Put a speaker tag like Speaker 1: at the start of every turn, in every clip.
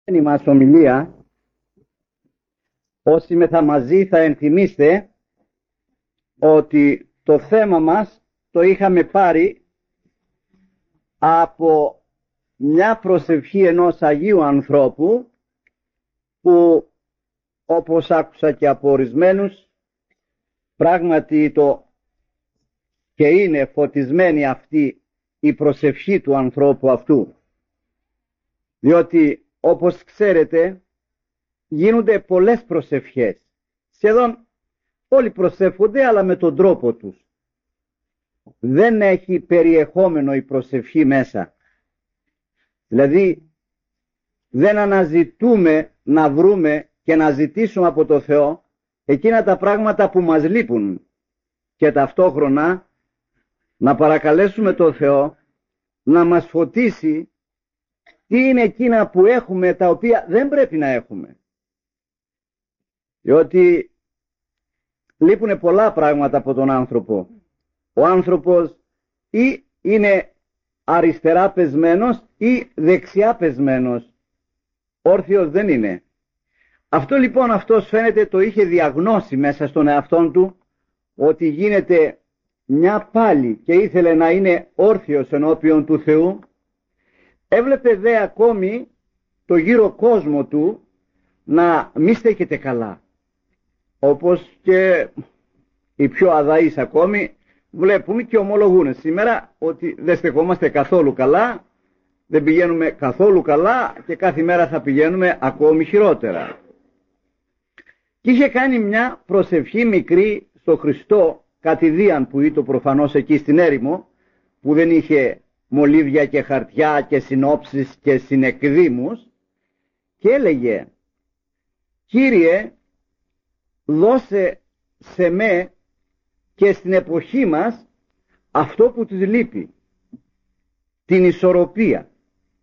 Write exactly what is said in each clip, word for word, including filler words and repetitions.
Speaker 1: Η μας ομιλία, όσοι μεθα μαζί θα ενθυμίστε ότι το θέμα μας το είχαμε πάρει από μια προσευχή ενός Αγίου ανθρώπου που, όπως άκουσα και από ορισμένους, πράγματι το και είναι φωτισμένη αυτή η προσευχή του ανθρώπου αυτού, διότι όπως ξέρετε γίνονται πολλές προσευχές, σχεδόν όλοι προσεύχονται αλλά με τον τρόπο τους. Δεν έχει περιεχόμενο η προσευχή μέσα, δηλαδή δεν αναζητούμε να βρούμε και να ζητήσουμε από το Θεό εκείνα τα πράγματα που μας λείπουν και ταυτόχρονα να παρακαλέσουμε το Θεό να μας φωτίσει τι είναι εκείνα που έχουμε τα οποία δεν πρέπει να έχουμε. Διότι λείπουν πολλά πράγματα από τον άνθρωπο. Ο άνθρωπος ή είναι αριστερά πεσμένος ή δεξιά πεσμένος. Όρθιος δεν είναι. Αυτό λοιπόν αυτός φαίνεται το είχε διαγνώσει μέσα στον εαυτόν του, ότι γίνεται μια πάλι και ήθελε να είναι όρθιος ενώπιον του Θεού. Έβλεπε δε ακόμη το γύρο κόσμο του να μη στέκεται καλά. Όπως και οι πιο αδαείς ακόμη βλέπουμε και ομολογούν σήμερα ότι δεν στεκόμαστε καθόλου καλά, δεν πηγαίνουμε καθόλου καλά και κάθε μέρα θα πηγαίνουμε ακόμη χειρότερα. Και είχε κάνει μια προσευχή μικρή στο Χριστό κατηδίαν που ήταν προφανώς εκεί στην έρημο, που δεν είχε μολύβια και χαρτιά και συνόψεις και συνεκδήμους, και έλεγε: Κύριε, δώσε σε με και στην εποχή μας αυτό που τους λείπει, την ισορροπία.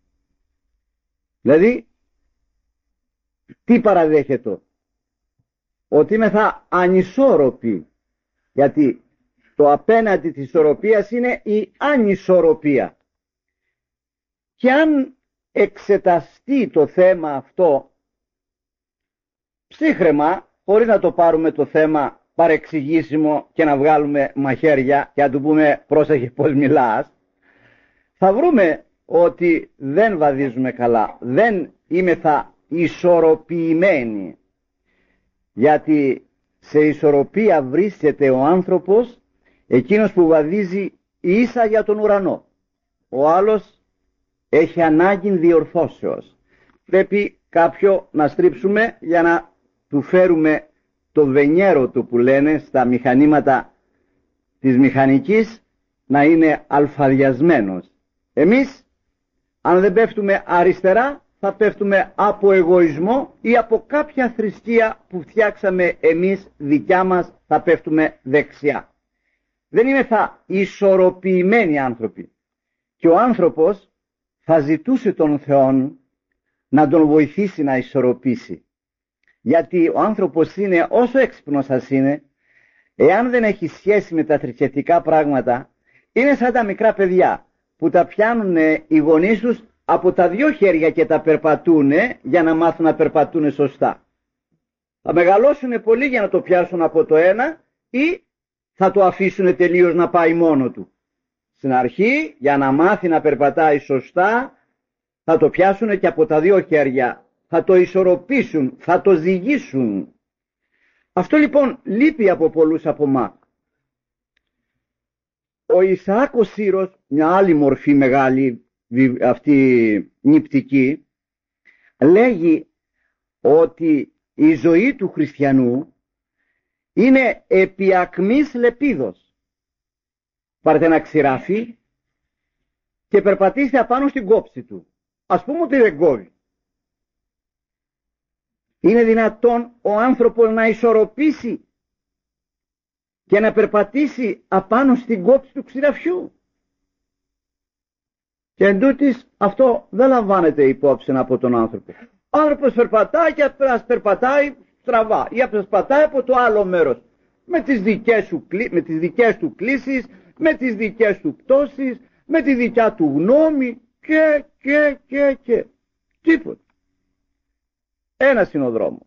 Speaker 1: Δηλαδή τι παραδέχεται? Ότι είμαι θα ανισόρροποι, γιατί το απέναντι της ισορροπίας είναι η ανισορροπία. Και αν εξεταστεί το θέμα αυτό ψύχρεμα, χωρίς να το πάρουμε το θέμα παρεξηγήσιμο και να βγάλουμε μαχαίρια και να του πούμε πρόσεχε πως μιλάς, θα βρούμε ότι δεν βαδίζουμε καλά, δεν είμαι θα ισορροπημένοι. Γιατί σε ισορροπία βρίσκεται ο άνθρωπος εκείνος που βαδίζει ίσα για τον ουρανό. Ο άλλος έχει ανάγκη διορθώσεως. Πρέπει κάποιο να στρίψουμε για να του φέρουμε το βενιέρο του που λένε στα μηχανήματα της μηχανικής να είναι αλφαδιασμένος. Εμείς αν δεν πέφτουμε αριστερά θα πέφτουμε από εγωισμό ή από κάποια θρησκεία που φτιάξαμε εμείς δικιά μας, θα πέφτουμε δεξιά. Δεν είμαι θα ισορροπημένοι άνθρωποι. Και ο άνθρωπος θα ζητούσε τον Θεό να τον βοηθήσει να ισορροπήσει. Γιατί ο άνθρωπος είναι όσο έξυπνος σας είναι, εάν δεν έχει σχέση με τα θρησκευτικά πράγματα, είναι σαν τα μικρά παιδιά που τα πιάνουν οι γονείς τους από τα δυο χέρια και τα περπατούν για να μάθουν να περπατούν σωστά. Θα μεγαλώσουν πολύ για να το πιάσουν από το ένα ή θα το αφήσουν τελείως να πάει μόνο του. Στην αρχή για να μάθει να περπατάει σωστά θα το πιάσουν και από τα δύο χέρια. Θα το ισορροπήσουν, θα το ζυγίσουν. Αυτό λοιπόν λείπει από πολλούς από εμάς. Ο Ισαάκ ο Σύρος, μια άλλη μορφή μεγάλη αυτή νηπτική, λέγει ότι η ζωή του χριστιανού είναι επί ακμής λεπίδος. Πάρτε ένα ξηράφι και περπατήστε απάνω στην κόψη του. Ας πούμε ότι δεν κόβει. Είναι δυνατόν ο άνθρωπος να ισορροπήσει και να περπατήσει απάνω στην κόψη του ξηραφιού? Και εντούτοις αυτό δεν λαμβάνεται υπόψη από τον άνθρωπο. Ο άνθρωπος περπατάει και ας περπατάει στραβά ή ας περπατάει από το άλλο μέρος με τις δικές, σου, με τις δικές του κλίσεις, με τις δικές του πτώσεις, με τη δικιά του γνώμη και και και και τίποτα. Ένας είναι ο δρόμος.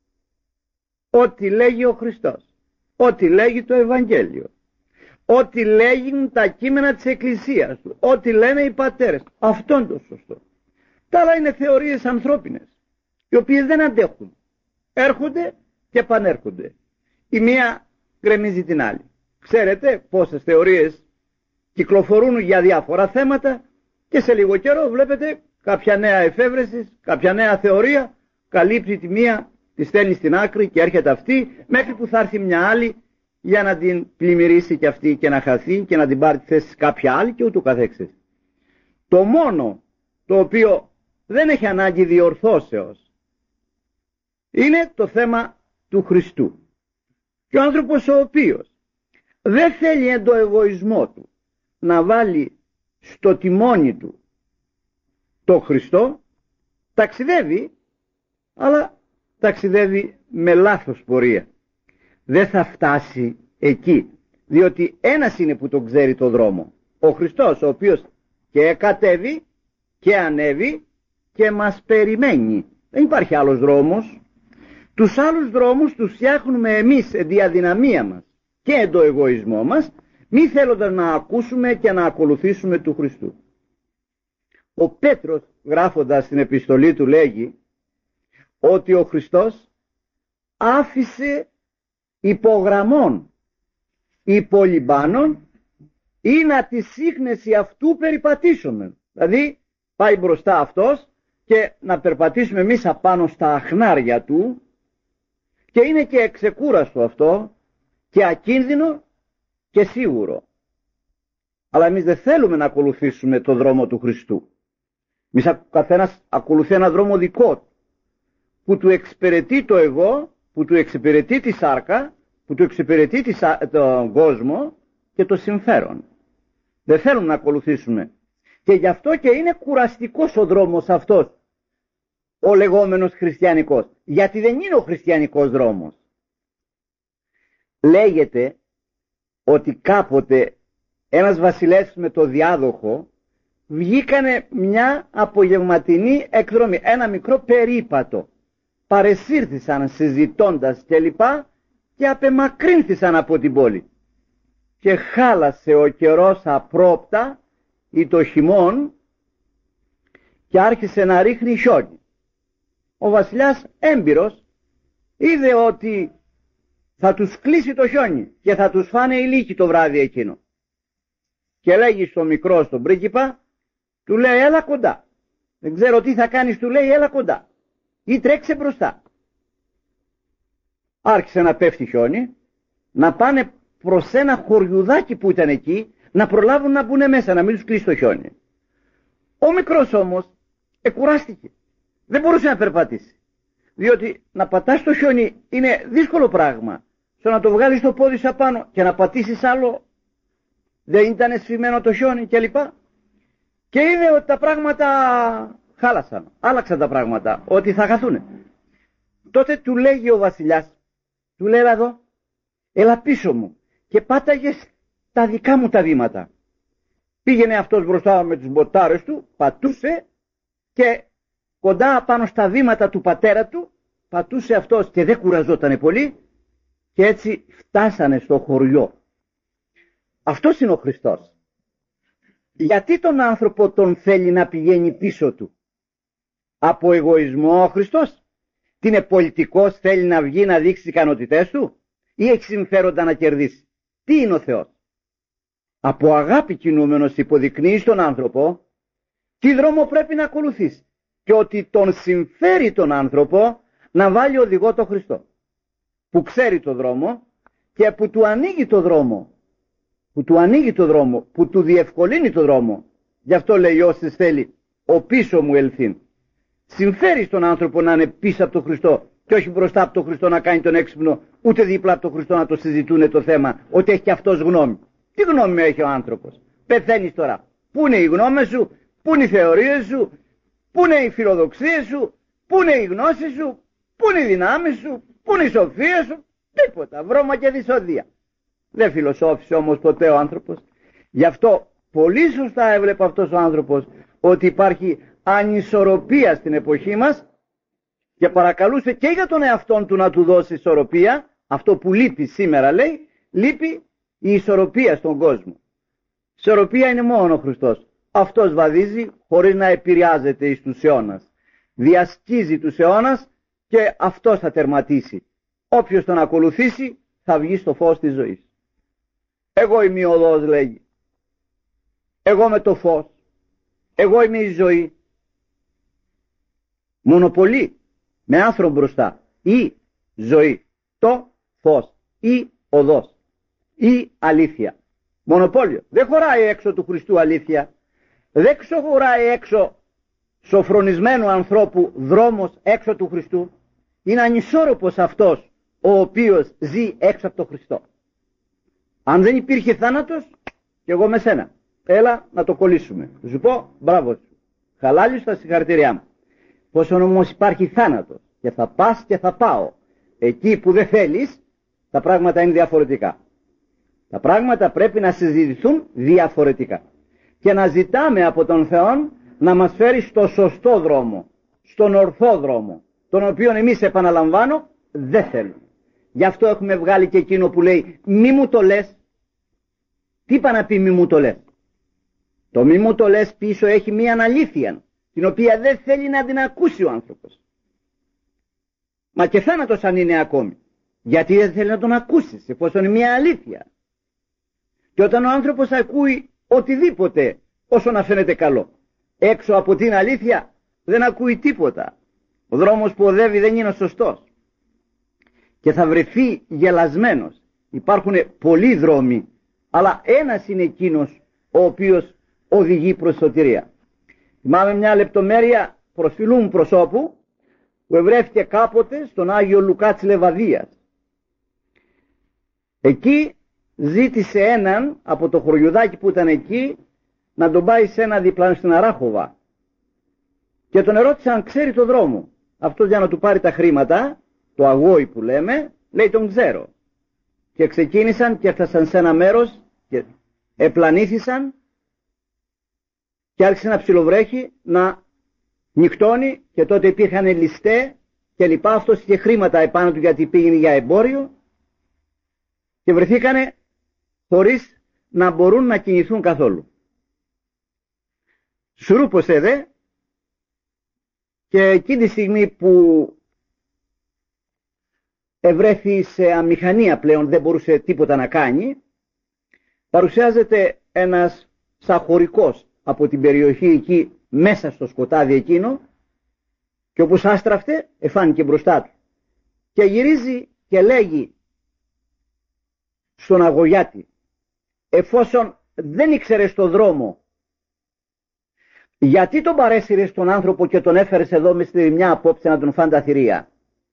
Speaker 1: Ό,τι λέγει ο Χριστός, ό,τι λέγει το Ευαγγέλιο, ό,τι λέγουν τα κείμενα της Εκκλησίας του, ό,τι λένε οι πατέρες, αυτό είναι το σωστό. Τα άλλα είναι θεωρίες ανθρώπινες, οι οποίες δεν αντέχουν. Έρχονται και επανέρχονται. Η μία γκρεμίζει την άλλη. Ξέρετε πόσες θεωρίες κυκλοφορούν για διάφορα θέματα και σε λίγο καιρό βλέπετε κάποια νέα εφεύρεση, κάποια νέα θεωρία, καλύπτει τη μία, τη στέλνει στην άκρη και έρχεται αυτή, μέχρι που θα έρθει μια άλλη για να την πλημμυρίσει και αυτή και να χαθεί και να την πάρει τη θέση κάποια άλλη και ούτω καθεξής. Το μόνο το οποίο δεν έχει ανάγκη διορθώσεως είναι το θέμα του Χριστού. Και ο άνθρωπος ο οποίος δεν θέλει εν το εγωισμό του να βάλει στο τιμόνι του το Χριστό, ταξιδεύει, αλλά ταξιδεύει με λάθος πορεία. Δεν θα φτάσει εκεί, διότι ένας είναι που τον ξέρει το δρόμο. Ο Χριστός, ο οποίος και κατέβει και ανέβει και μας περιμένει. Δεν υπάρχει άλλος δρόμος. Τους άλλους δρόμους τους φτιάχνουμε εμείς εν τη αδυναμία μας και εν το εγωισμό μας, μη θέλοντας να ακούσουμε και να ακολουθήσουμε του Χριστού. Ο Πέτρος, γράφοντας την επιστολή του, λέγει ότι ο Χριστός άφησε υπογραμμών υπολιμπάνων ή να τη σύχνεση αυτού περιπατήσουμε. Δηλαδή πάει μπροστά αυτός και να περπατήσουμε εμείς απάνω στα αχνάρια του, και είναι και εξεκούραστο αυτό και ακίνδυνο και σίγουρο. Αλλά εμείς δεν θέλουμε να ακολουθήσουμε το δρόμο του Χριστού. Εμείς ο καθένας ακολουθεί ένα δρόμο δικό του, που του εξυπηρετεί το εγώ, που του εξυπηρετεί τη σάρκα, που του εξυπηρετεί τον κόσμο και το συμφέρον. Δεν θέλουμε να ακολουθήσουμε. Και γι' αυτό και είναι κουραστικός ο δρόμος αυτός, ο λεγόμενος χριστιανικός. Γιατί δεν είναι ο χριστιανικός δρόμος. Λέγεται ότι κάποτε ένας βασιλεύς με το διάδοχο βγήκανε μια απογευματινή εκδρομή, ένα μικρό περίπατο. Παρεσύρθησαν συζητώντας κλπ. Και απεμακρύνθησαν από την πόλη. Και χάλασε ο καιρός απρόπτα ή το χειμών και άρχισε να ρίχνει χιόνι. Ο βασιλιάς έμπειρος είδε ότι θα τους κλείσει το χιόνι και θα τους φάνε οι λύκοι το βράδυ εκείνο. Και λέγει στο μικρό, στον πρίγκιπα, του λέει έλα κοντά. Δεν ξέρω τι θα κάνεις, του λέει έλα κοντά. Ή τρέξε μπροστά. Άρχισε να πέφτει χιόνι, να πάνε προς ένα χωριουδάκι που ήταν εκεί, να προλάβουν να μπουν μέσα, να μην τους κλείσει το χιόνι. Ο μικρός όμως εκουράστηκε. Δεν μπορούσε να περπατήσει. Διότι να πατάς το χιόνι είναι δύσκολο πράγμα. Στο να το βγάλεις το πόδι σου απάνω και να πατήσεις άλλο, δεν ήταν σφιγμένο το χιόνι κλπ. Και είδε ότι τα πράγματα χάλασαν, άλλαξαν τα πράγματα, ότι θα χαθούν. Τότε του λέγει ο βασιλιάς, του λέει έλα εδώ, έλα πίσω μου, και πάταγες τα δικά μου τα βήματα. Πήγαινε αυτός μπροστά με τους μποτάρες του, πατούσε και κοντά πάνω στα βήματα του πατέρα του, πατούσε αυτός και δεν κουραζότανε πολύ, και έτσι φτάσανε στο χωριό. Αυτός είναι ο Χριστός. Γιατί τον άνθρωπο τον θέλει να πηγαίνει πίσω του? Από εγωισμό ο Χριστός? Τι είναι πολιτικός, θέλει να βγει να δείξει τις ικανότητές του, ή έχει συμφέροντα να κερδίσει? Τι είναι ο Θεός? Από αγάπη κινούμενος υποδεικνύει στον άνθρωπο τι δρόμο πρέπει να ακολουθήσει και ότι τον συμφέρει τον άνθρωπο να βάλει οδηγό τον Χριστό, που ξέρει το δρόμο και που του ανοίγει το δρόμο, που του ανοίγει το δρόμο, που του διευκολύνει το δρόμο. Γι' αυτό λέει όσοι θέλει ο πίσω μου ελθύν. Συμφέρει στον άνθρωπο να είναι πίσω από τον Χριστό και όχι μπροστά από τον Χριστό να κάνει τον έξυπνο, ούτε δίπλα από τον Χριστό να το συζητούν το θέμα, ότι έχει και αυτός γνώμη. Τι γνώμη έχει ο άνθρωπος? Πεθαίνεις τώρα. Πού είναι οι γνώμες σου, πού είναι οι θεωρίες σου, πού είναι οι φιλοδοξίες σου, πού είναι οι γνώσεις σου, πού είναι οι δυνάμεις σου, πού είναι η σοφία σου? Τίποτα, βρώμα και δυσοδεία. Δεν φιλοσόφησε όμως ποτέ ο άνθρωπος. Γι' αυτό πολύ σωστά έβλεπε αυτός ο άνθρωπος ότι υπάρχει ανισορροπία στην εποχή μας και παρακαλούσε και για τον εαυτόν του να του δώσει ισορροπία. Αυτό που λείπει σήμερα, λέει, λείπει η ισορροπία στον κόσμο. Ισορροπία είναι μόνο ο Χριστός. Αυτός βαδίζει χωρίς να επηρεάζεται εις τους αιώνας. Διασκίζει τους αιώνας και αυτός θα τερματίσει. Όποιος τον ακολουθήσει θα βγει στο φως της ζωής. Εγώ είμαι η οδός, λέγει. Εγώ είμαι το φως. Εγώ είμαι η ζωή. Μονοπολεί με άνθρωπο μπροστά. Ή ζωή. Το φως. Ή οδός. Ή αλήθεια. Μονοπόλιο. Δεν χωράει έξω του Χριστού αλήθεια. Δεν ξεχωράει έξω σοφρονισμένου ανθρώπου δρόμος έξω του Χριστού. Είναι ανισόρροπος αυτός ο οποίος ζει έξω από τον Χριστό. Αν δεν υπήρχε θάνατος, και εγώ με σένα, έλα να το κολλήσουμε. Θα σου πω μπράβο σου, χαλάλη στα συγχαρητήριά μου. Πόσο όμως υπάρχει θάνατος και θα πας και θα πάω εκεί που δεν θέλεις, τα πράγματα είναι διαφορετικά. Τα πράγματα πρέπει να συζητηθούν διαφορετικά και να ζητάμε από τον Θεό να μας φέρει στο σωστό δρόμο, στον ορθό δρόμο, τον οποίο εμείς, επαναλαμβάνω, δεν θέλουμε. Γι' αυτό έχουμε βγάλει και εκείνο που λέει μη μου το λες. Τι είπα να πει μη μου το λες? Το μη μου το λες πίσω έχει μία αναλήθεια, την οποία δεν θέλει να την ακούσει ο άνθρωπος. Μα και θάνατος αν είναι ακόμη. Γιατί δεν θέλει να τον ακούσεις, εφόσον είναι μία αλήθεια. Και όταν ο άνθρωπος ακούει οτιδήποτε, όσο να φαίνεται καλό, έξω από την αλήθεια δεν ακούει τίποτα. Ο δρόμος που οδεύει δεν είναι ο σωστός. Και θα βρεθεί γελασμένος. Υπάρχουν πολλοί δρόμοι, αλλά ένας είναι εκείνος ο οποίος οδηγεί προς σωτηρία. Θυμάμαι μια λεπτομέρεια προσφυλού μου προσώπου που ευρέθηκε κάποτε στον Άγιο Λουκά της Λεβαδίας. Εκεί ζήτησε έναν από το χωριουδάκι που ήταν εκεί να τον πάει σε ένα διπλάνο στην Αράχοβα και τον ερώτησε αν ξέρει το δρόμο. Αυτός για να του πάρει τα χρήματα, το αγόη που λέμε, λέει τον ξέρω. Και ξεκίνησαν και έφτασαν σε ένα μέρος και επλανήθησαν και άρχισε να ψιλοβρέχει, να νυχτώνει και τότε υπήρχαν ληστέ και λοιπά. Αυτός είχε χρήματα επάνω του γιατί πήγαινε για εμπόριο και βρεθήκανε χωρίς να μπορούν να κινηθούν καθόλου. Σουρούπωσε δε και εκείνη τη στιγμή που ευρέθη σε αμηχανία πλέον, δεν μπορούσε τίποτα να κάνει, παρουσιάζεται ένας σαχωρικός από την περιοχή εκεί μέσα στο σκοτάδι εκείνο και όπως άστραφτε εφάνηκε μπροστά του και γυρίζει και λέγει στον αγωγιάτη, εφόσον δεν ήξερες το δρόμο, γιατί τον παρέσυρες τον άνθρωπο και τον έφερες εδώ με στη μια απόψε να τον φάνε τα θηρία?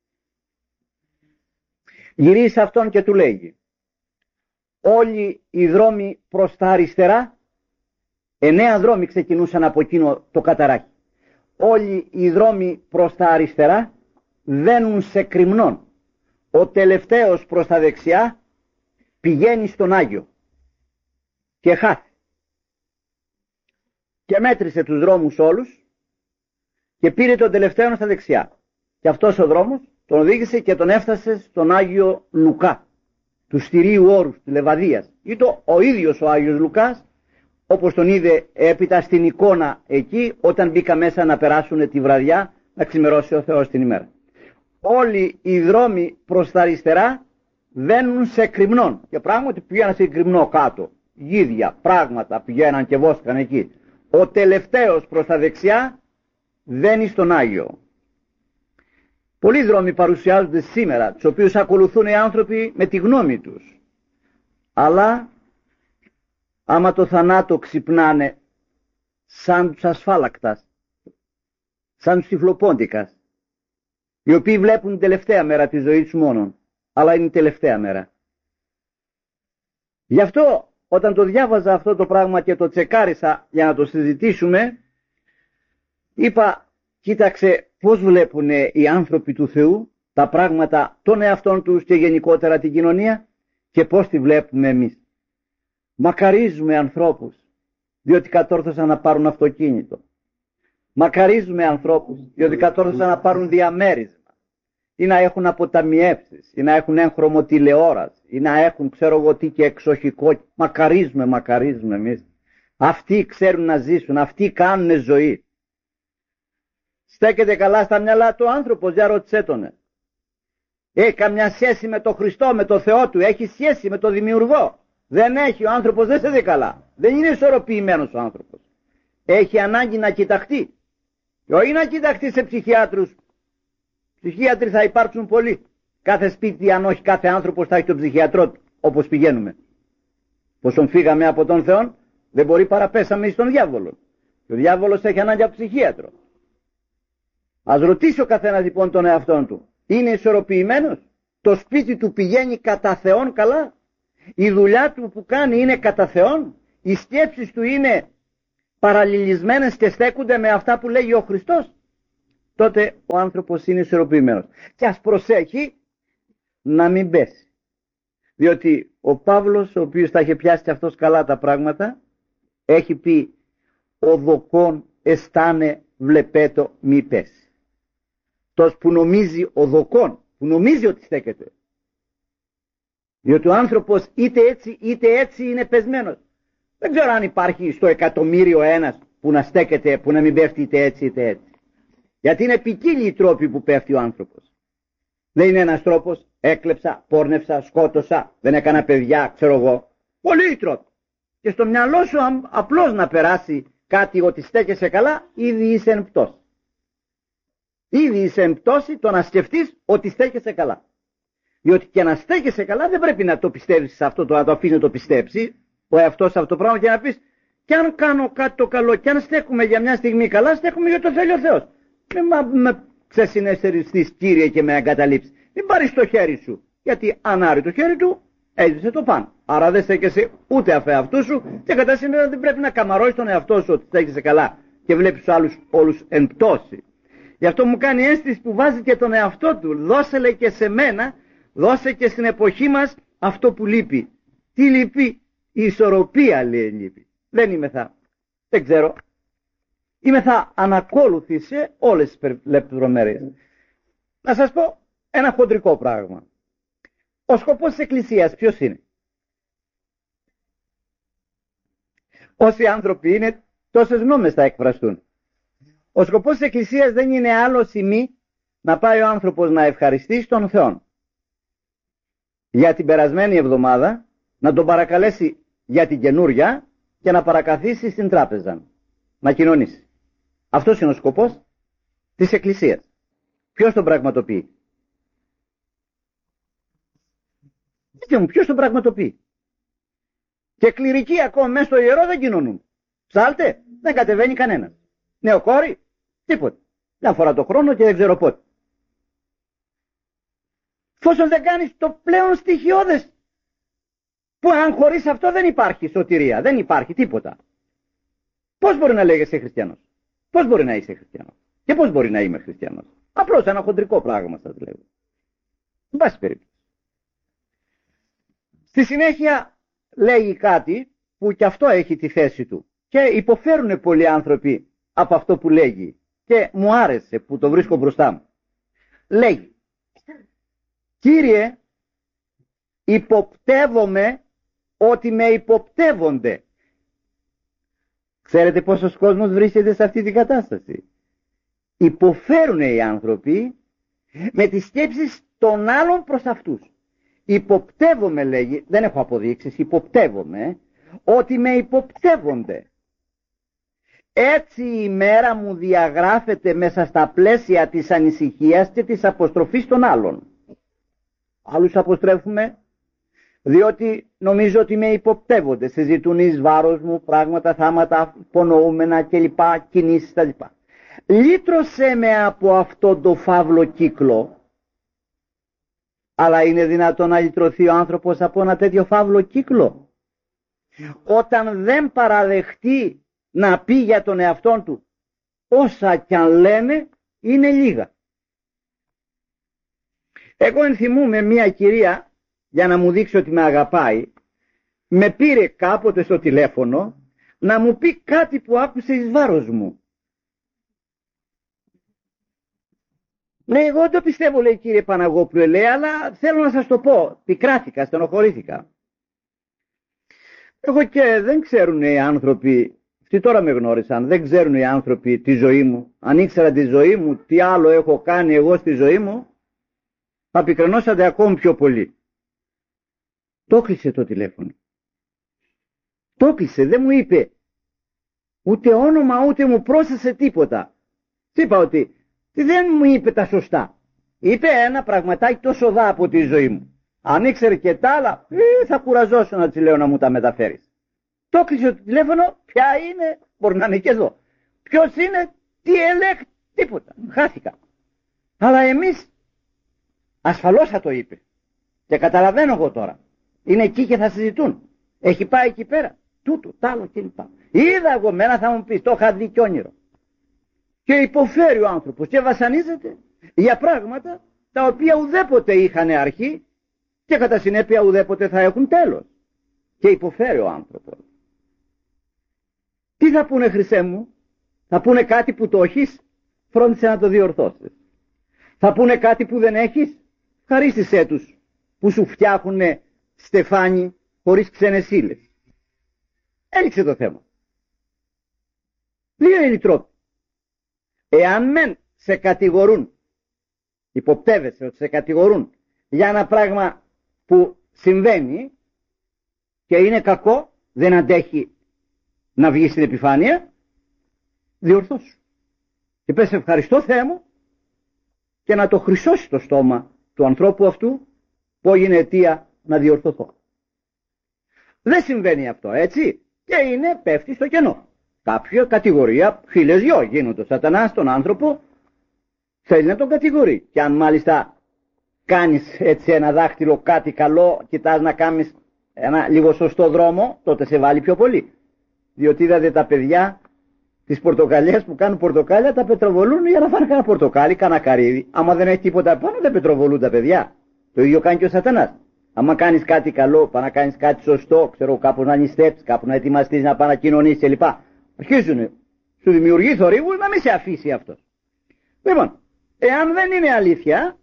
Speaker 1: Γυρίζει σε αυτόν και του λέγει, όλοι οι δρόμοι προς τα αριστερά, εννέα δρόμοι ξεκινούσαν από εκείνο το καταράκι, όλοι οι δρόμοι προς τα αριστερά βαίνουν σε Κρυμνόν, ο τελευταίος προς τα δεξιά πηγαίνει στον Άγιο και χάθη. Και μέτρησε τους δρόμους όλους και πήρε τον τελευταίο στα δεξιά. Και αυτός ο δρόμος τον οδήγησε και τον έφτασε στον Άγιο Λουκά, του στηρίου όρους, της Λεβαδίας. Ήταν ο ίδιος ο Άγιος Λουκάς, όπως τον είδε έπειτα στην εικόνα εκεί, όταν μπήκα μέσα να περάσουν τη βραδιά, να ξημερώσει ο Θεός την ημέρα. Όλοι οι δρόμοι προς τα αριστερά βαίνουν σε Κρυμνόν. Και πράγματι πηγαίναν σε Κρυμνό κάτω. Γίδια, πράγματα πηγαίναν και βόσκαν εκεί. Ο τελευταίος προς τα δεξιά βαίνει στον Άγιο. Πολλοί δρόμοι παρουσιάζονται σήμερα, τους οποίους ακολουθούν οι άνθρωποι με τη γνώμη τους. Αλλά άμα το θανάτο ξυπνάνε σαν τους ασφάλακτας, σαν τους τυφλοπόντικας, οι οποίοι βλέπουν την τελευταία μέρα της ζωής τους μόνον, αλλά είναι η τελευταία μέρα. Γι' αυτό όταν το διάβαζα αυτό το πράγμα και το τσεκάρισα για να το συζητήσουμε, είπα, κοίταξε πώς βλέπουν οι άνθρωποι του Θεού τα πράγματα των εαυτών τους και γενικότερα την κοινωνία και πώς τη βλέπουμε εμείς. Μακαρίζουμε ανθρώπους διότι κατόρθωσαν να πάρουν αυτοκίνητο. Μακαρίζουμε ανθρώπους διότι κατόρθωσαν να πάρουν διαμέρισμα ή να έχουν αποταμιεύσεις ή να έχουν έγχρωμο τηλεόραση ή να έχουν ξέρω εγώ τι και εξοχικό. Μακαρίζουμε, μακαρίζουμε εμείς. Αυτοί ξέρουν να ζήσουν, αυτοί κάνουν ζωή. Στέκεται καλά στα μυαλά του άνθρωπος, για ρώτησέ τον. Έχει καμιά σχέση με τον Χριστό, με τον Θεό του, έχει σχέση με τον Δημιουργό? Δεν έχει, ο άνθρωπος δεν σε δει καλά. Δεν είναι ισορροπημένος ο άνθρωπος. Έχει ανάγκη να κοιταχτεί. Και όχι να κοιταχτεί σε ψυχιάτρους. Ψυχίατροι θα υπάρξουν πολλοί. Κάθε σπίτι, αν όχι κάθε άνθρωπος, θα έχει τον ψυχιατρό του, όπως πηγαίνουμε. Πόσον φύγαμε από τον Θεό, δεν μπορεί παραπέσαμε εις τον διάβολο. Και ο διάβολος έχει ανάγκη από ψυχίατρο. Ας ρωτήσει ο καθένας λοιπόν τον εαυτόν του. Είναι ισορροπημένος? Το σπίτι του πηγαίνει κατά Θεόν καλά? Η δουλειά του που κάνει είναι κατά Θεόν? Οι σκέψεις του είναι παραλληλισμένες και στέκονται με αυτά που λέγει ο Χριστός? Τότε ο άνθρωπος είναι ισορροπημένος. Και ας προσέχει να μην πέσει. Διότι ο Παύλος, ο οποίος τα είχε πιάσει αυτός καλά τα πράγματα, έχει πει ο δοκόν αισθάνε βλεπέτο μη πέσει. Τος που νομίζει ο δοκόν, που νομίζει ότι στέκεται. Διότι ο άνθρωπος είτε έτσι είτε έτσι είναι πεσμένος. Δεν ξέρω αν υπάρχει στο εκατομμύριο ένας που να στέκεται, που να μην πέφτει είτε έτσι είτε έτσι. Γιατί είναι ποικίλοι οι τρόποι που πέφτει ο άνθρωπος. Δεν είναι ένας τρόπος, έκλεψα, πόρνευσα, σκότωσα, δεν έκανα παιδιά, ξέρω εγώ. Πολλοί οι τρόποι. Και στο μυαλό σου απλώς να περάσει κάτι ότι στέκεσαι καλά, ήδη είσαι εν πτώση. Ήδη είσαι εν πτώση το να σκεφτείς ότι στέκεσαι καλά. Διότι και να στέκεσαι καλά δεν πρέπει να το πιστεύεις σε αυτό, το, να το αφήσεις να το πιστέψει ο εαυτός σε αυτό το πράγμα και να πεις κι αν κάνω κάτι το καλό και αν στέκουμε για μια στιγμή καλά, στέκουμε για το θέλει ο Θεός. Μην με ξεσυναισθηριστείς Κύριε και με εγκαταλείψεις. Μην πάρεις το χέρι σου. Γιατί αν άρει το χέρι του, έζησε το πάνω. Άρα δεν στέκεσαι ούτε αφ' εαυτού σου και κατά σήμερα δεν πρέπει να καμαρώσεις τον εαυτό σου ότι στέκεσαι καλά και βλέπεις τους άλλους όλους εν πτώση. Γι' αυτό μου κάνει αίσθηση που βάζει και τον εαυτό του. Δώσε λέει και σε μένα, δώσε και στην εποχή μας αυτό που λείπει. Τι λείπει? Η ισορροπία λέει λείπει. Δεν είμαι θα, δεν ξέρω. Είμαι θα ανακόλουθη σε όλες τις λεπτομέρειες. Να σας πω ένα χοντρικό πράγμα. Ο σκοπός της Εκκλησίας ποιος είναι? Όσοι άνθρωποι είναι, τόσες γνώμες θα εκφραστούν. Ο σκοπός της Εκκλησίας δεν είναι άλλο σημείο να πάει ο άνθρωπος να ευχαριστήσει τον Θεό για την περασμένη εβδομάδα, να τον παρακαλέσει για την καινούρια και να παρακαθίσει στην τράπεζα, να κοινωνήσει. Αυτός είναι ο σκοπός της Εκκλησίας. Ποιος τον πραγματοποιεί? Δείτε μου, ποιος τον πραγματοποιεί? Και κληρικοί ακόμα μέσα στο ιερό δεν κοινωνούν. Ψάλτε, δεν κατεβαίνει κανένας. Νεοκόρη, τίποτε. Μια φορά το χρόνο και δεν ξέρω πότε. Φόσον δεν κάνεις το πλέον στοιχειώδες, που αν χωρίς αυτό δεν υπάρχει σωτηρία, δεν υπάρχει τίποτα. Πώς μπορεί να λέγεσαι χριστιανός? Πώς μπορεί να είσαι χριστιανός? Και πώς μπορεί να είμαι χριστιανός? Απλώς ένα χοντρικό πράγμα σας λέω. Εν πάση περίπτωση. Στη συνέχεια λέγει κάτι που και αυτό έχει τη θέση του. Και υποφέρουν πολλοί άνθρωποι από αυτό που λέγει. Και μου άρεσε που το βρίσκω μπροστά μου. Λέγει, Κύριε, υποπτεύομαι ότι με υποπτεύονται. Ξέρετε πόσος κόσμος βρίσκεται σε αυτή την κατάσταση? Υποφέρουν οι άνθρωποι με τις σκέψεις των άλλων προς αυτούς. Υποπτεύομαι λέγει, δεν έχω αποδείξεις, υποπτεύομαι ότι με υποπτεύονται. Έτσι η μέρα μου διαγράφεται μέσα στα πλαίσια της ανησυχίας και της αποστροφής των άλλων. Άλλους αποστρέφουμε διότι νομίζω ότι με υποπτεύονται, συζητούν εις βάρος μου πράγματα, θάματα, υπονοούμενα κλπ, κινήσεις τα λοιπά. Λύτρωσέ με από αυτό το φαύλο κύκλο. Αλλά είναι δυνατόν να λυτρωθεί ο άνθρωπος από ένα τέτοιο φαύλο κύκλο? Όταν δεν παραδεχτεί να πει για τον εαυτόν του όσα κι αν λένε είναι λίγα. Εγώ ενθυμούμαι μια κυρία, για να μου δείξει ότι με αγαπάει, με πήρε κάποτε στο τηλέφωνο να μου πει κάτι που άκουσε εις βάρος μου. Λέει, εγώ το πιστεύω, λέει, κύριε Παναγόπουλε, λέει, αλλά θέλω να σας το πω. Πικράθηκα, στενοχωρήθηκα. Εγώ και δεν ξέρουν οι άνθρωποι, τι τώρα με γνώρισαν, δεν ξέρουν οι άνθρωποι τη ζωή μου. Αν ήξερα τη ζωή μου, τι άλλο έχω κάνει εγώ στη ζωή μου, θα πικρανώσατε ακόμη πιο πολύ. Το κλείσε το τηλέφωνο. Το κλείσε, δεν μου είπε ούτε όνομα, ούτε μου πρόσθεσε τίποτα. Τι είπα ότι δεν μου είπε τα σωστά. Είπε ένα πραγματάκι τόσο δά από τη ζωή μου. Αν ήξερε και τα άλλα, ε, θα κουραζώσω να τη λέω να μου τα μεταφέρεις. Το κλείσε το τηλέφωνο, ποια είναι, μπορεί να είναι και εδώ. Ποιος είναι, τι ελέγχ, τίποτα. Χάθηκα. Αλλά εμείς, ασφαλώς θα το είπε. Και καταλαβαίνω εγώ τώρα. Είναι εκεί και θα συζητούν. Έχει πάει εκεί πέρα. Τούτο, τ' άλλο κλπ. Είδα εγώ, μένα θα μου πεις, το είχα δει κι όνειρο. Και υποφέρει ο άνθρωπος και βασανίζεται για πράγματα τα οποία ουδέποτε είχαν αρχή και κατά συνέπεια ουδέποτε θα έχουν τέλος. Και υποφέρει ο άνθρωπος. Τι θα πούνε, Χρυσέ μου? Θα πούνε κάτι που το έχεις, φρόντισε να το διορθώσεις. Θα πούνε κάτι που δεν έχεις, χαρίστησέ τους που σου φτιάχουνε στεφάνι χωρίς ξένες ύλες. Έληξε το θέμα. Δύο είναι οι τρόποι. Εάν μεν σε κατηγορούν, υποπτεύεσαι ότι σε κατηγορούν για ένα πράγμα που συμβαίνει και είναι κακό, δεν αντέχει να βγει στην επιφάνεια, διορθώσου. Και πες ευχαριστώ Θεέ μου και να το χρυσώσει το στόμα του ανθρώπου αυτού που έγινε αιτία να διορθωθώ. Δεν συμβαίνει αυτό, έτσι, και είναι, πέφτει στο κενό. Κάποια κατηγορία, χίλιες δυο γίνονται. Ο σατανάς στον άνθρωπο θέλει να τον κατηγορεί. Και αν μάλιστα κάνεις έτσι ένα δάχτυλο κάτι καλό, κοιτάς να κάνεις ένα λίγο σωστό δρόμο, τότε σε βάλει πιο πολύ. Διότι είδατε τα παιδιά, τις πορτοκαλιές που κάνουν πορτοκάλια, τα πετροβολούν για να φάνε κανένα πορτοκάλι, κανένα καρύδι. Άμα δεν έχει τίποτα πάνω, δεν πετροβολούν τα παιδιά. Το ίδιο κάνει και ο σατανάς. Άμα κάνεις κάτι καλό, πά να κάνεις κάτι σωστό, ξέρω, κάπου να νηστέψεις, κάπου να ετοιμαστείς, να πά να κοινωνήσεις κλπ. Αρχίζουν, σου δημιουργεί θορύβους να μην σε αφήσει αυτός. Λοιπόν, εάν δεν είναι αλήθεια,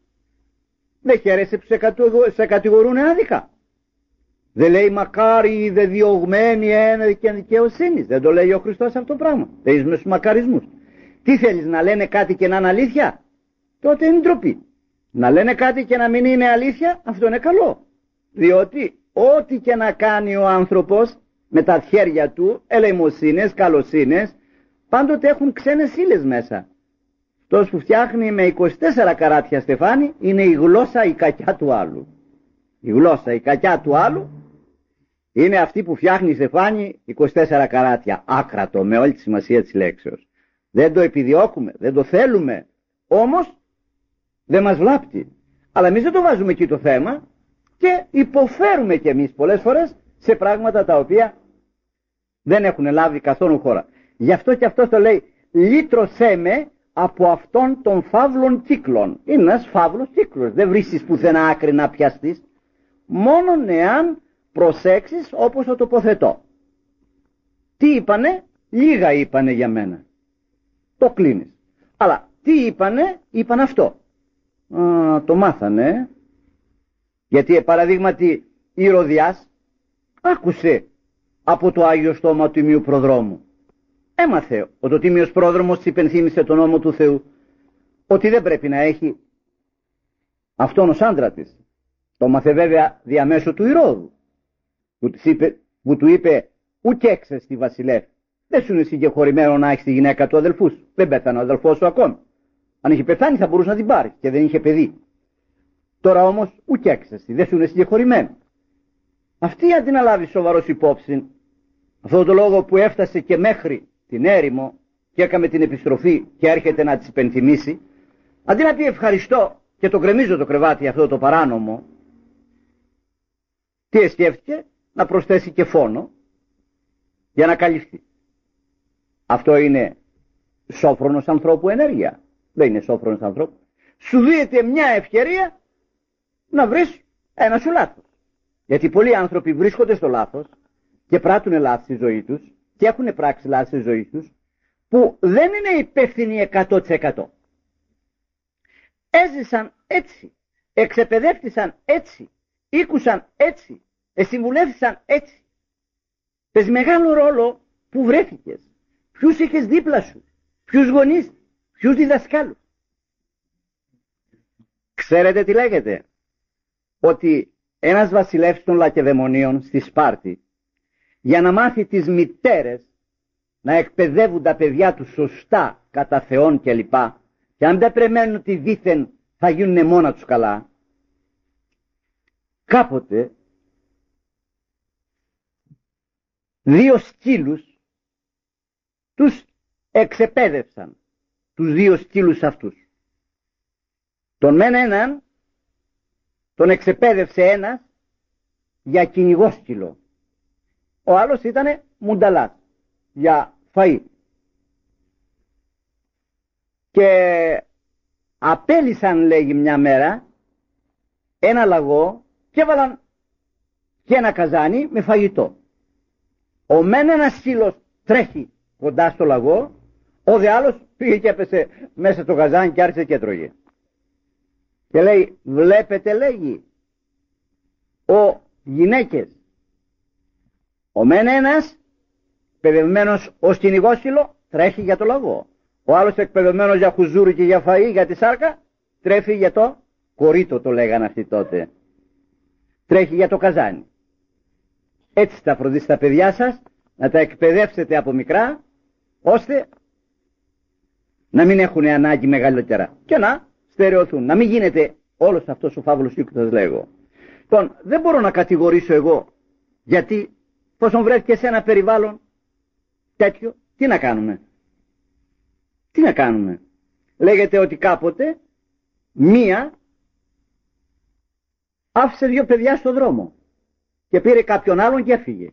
Speaker 1: δεν χαίρεσαι που σε, σε κατηγορούν άδικα. Δεν λέει μακάρι οι δε διωγμένοι ένε και δικαιοσύνης. Δεν το λέει ο Χριστός αυτό το πράγμα. Θέλεις με στους μακαρισμούς. Τι θέλεις, να λένε κάτι και να είναι αλήθεια? Τότε είναι ντροπή. Να λένε κάτι και να μην είναι αλήθεια, αυτό είναι καλό. Διότι ό,τι και να κάνει ο άνθρωπος με τα χέρια του, ελεημοσύνες, καλοσύνες, πάντοτε έχουν ξένες ύλες μέσα. Αυτός που φτιάχνει με είκοσι τέσσερα καράτια στεφάνι είναι η γλώσσα η κακιά του άλλου. Η γλώσσα η κακιά του άλλου είναι αυτή που φτιάχνει στεφάνι είκοσι τέσσερα καράτια. Άκρατο, με όλη τη σημασία της λέξεως. Δεν το επιδιώκουμε, δεν το θέλουμε. Όμως δεν μας βλάπτει. Αλλά εμείς δεν το βάζουμε εκεί το θέμα και υποφέρουμε κι εμείς πολλές φορές σε πράγματα τα οποία δεν έχουν λάβει καθόλου χώρα. Γι' αυτό και αυτό το λέει, λύτρωσέ με από αυτόν των φαύλων κύκλων. Είναι ένας φαύλος κύκλος. Δεν βρίσκεις πουθενά άκρη να πιαστείς. Μόνον εάν προσέξεις όπως το τοποθετώ. Τι είπανε? Λίγα είπανε για μένα. Το κλείνεις. Αλλά τι είπανε? Είπαν αυτό. Α, το μάθανε. Γιατί παραδείγματι η Ηρωδιάς άκουσε από το Άγιο Στόμα του Τιμίου Προδρόμου. Έμαθε ότι ο Τίμιος Πρόδρομος της υπενθύμησε τον νόμο του Θεού, ότι δεν πρέπει να έχει αυτόν ως άντρα της. Το μάθε βέβαια διαμέσου του Ηρώδου, που, είπε, που του είπε ουκ έξε στη βασιλεύ. Δεν σου είναι συγκεχωρημένο να έχεις τη γυναίκα του αδελφού σου. Δεν πέθανε ο αδελφός σου ακόμη. Αν είχε πεθάνει θα μπορούσε να την πάρει και δεν είχε παιδί. Τώρα όμως ουκ έξε, δεν σου είναι συγκεχωρημένο. Αυτή αντί να λάβει σοβαρός υπόψη αυτό το λόγο που έφτασε και μέχρι την έρημο και έκαμε την επιστροφή και έρχεται να της υπενθυμίσει, αντί να πει ευχαριστώ και το κρεμίζω το κρεβάτι αυτό το παράνομο, τι σκέφτηκε? Να προσθέσει και φόνο για να καλυφθεί. Αυτό είναι σόφρονος ανθρώπου ενέργεια. Δεν είναι σόφρονος ανθρώπου. Σου δίνεται μια ευκαιρία να βρεις ένα σου λάθος. Γιατί πολλοί άνθρωποι βρίσκονται στο λάθος και πράττουν λάθη στη ζωή τους και έχουν πράξει λάθη στη ζωή τους που δεν είναι υπεύθυνοι εκατό τοις εκατό. έζησαν έτσι, εξεπαιδεύτησαν έτσι, ήκουσαν έτσι, εσυμβουλεύτησαν έτσι. Παίζει μεγάλο ρόλο που βρέθηκες, ποιους είχες δίπλα σου, ποιους γονείς, ποιους διδασκάλους. Ξέρετε τι λέγεται? Ότι ένας βασιλεύς των Λακεδαιμονίων στη Σπάρτη, για να μάθει τις μητέρες να εκπαιδεύουν τα παιδιά τους σωστά κατά Θεόν και λοιπά, και αν δεν περιμένουν ότι δήθεν θα γίνουν μόνα τους καλά, κάποτε δύο σκύλους τους εξεπαίδευσαν, τους δύο σκύλους αυτούς. Τον μεν έναν τον εξεπαίδευσε ένας για κυνηγό σκύλο, ο άλλος ήτανε μουνταλάς για φαΐ. Και απέλυσαν, λέγει, μια μέρα ένα λαγό και έβαλαν και ένα καζάνι με φαγητό. Ο μεν ένας σκύλος τρέχει κοντά στο λαγό, ο δε άλλος πήγε και έπεσε μέσα στο καζάνι και άρχισε και τρώγε. Και λέει, βλέπετε, λέγει, ο γυναίκες, ο μεν ένας εκπαιδευμένος ως κυνηγόσκυλο τρέχει για το λαγό, ο άλλος εκπαιδευμένος για χουζούρι και για φαΐ, για τη σάρκα, τρέχει για το κορίτο, το λέγανε αυτοί τότε, τρέχει για το καζάνι. Έτσι θα φροντίσετε τα παιδιά σας, να τα εκπαιδεύσετε από μικρά, ώστε να μην έχουν ανάγκη μεγαλύτερα και να στερεωθούν, να μην γίνεται όλος αυτός ο φαύλος κύκλος, σας λέγω. Λοιπόν, δεν μπορώ να κατηγορήσω εγώ, γιατί πόσον βρέθηκε σε ένα περιβάλλον τέτοιο, τι να κάνουμε. Τι να κάνουμε. Λέγεται ότι κάποτε μία άφησε δύο παιδιά στο δρόμο και πήρε κάποιον άλλον και έφυγε.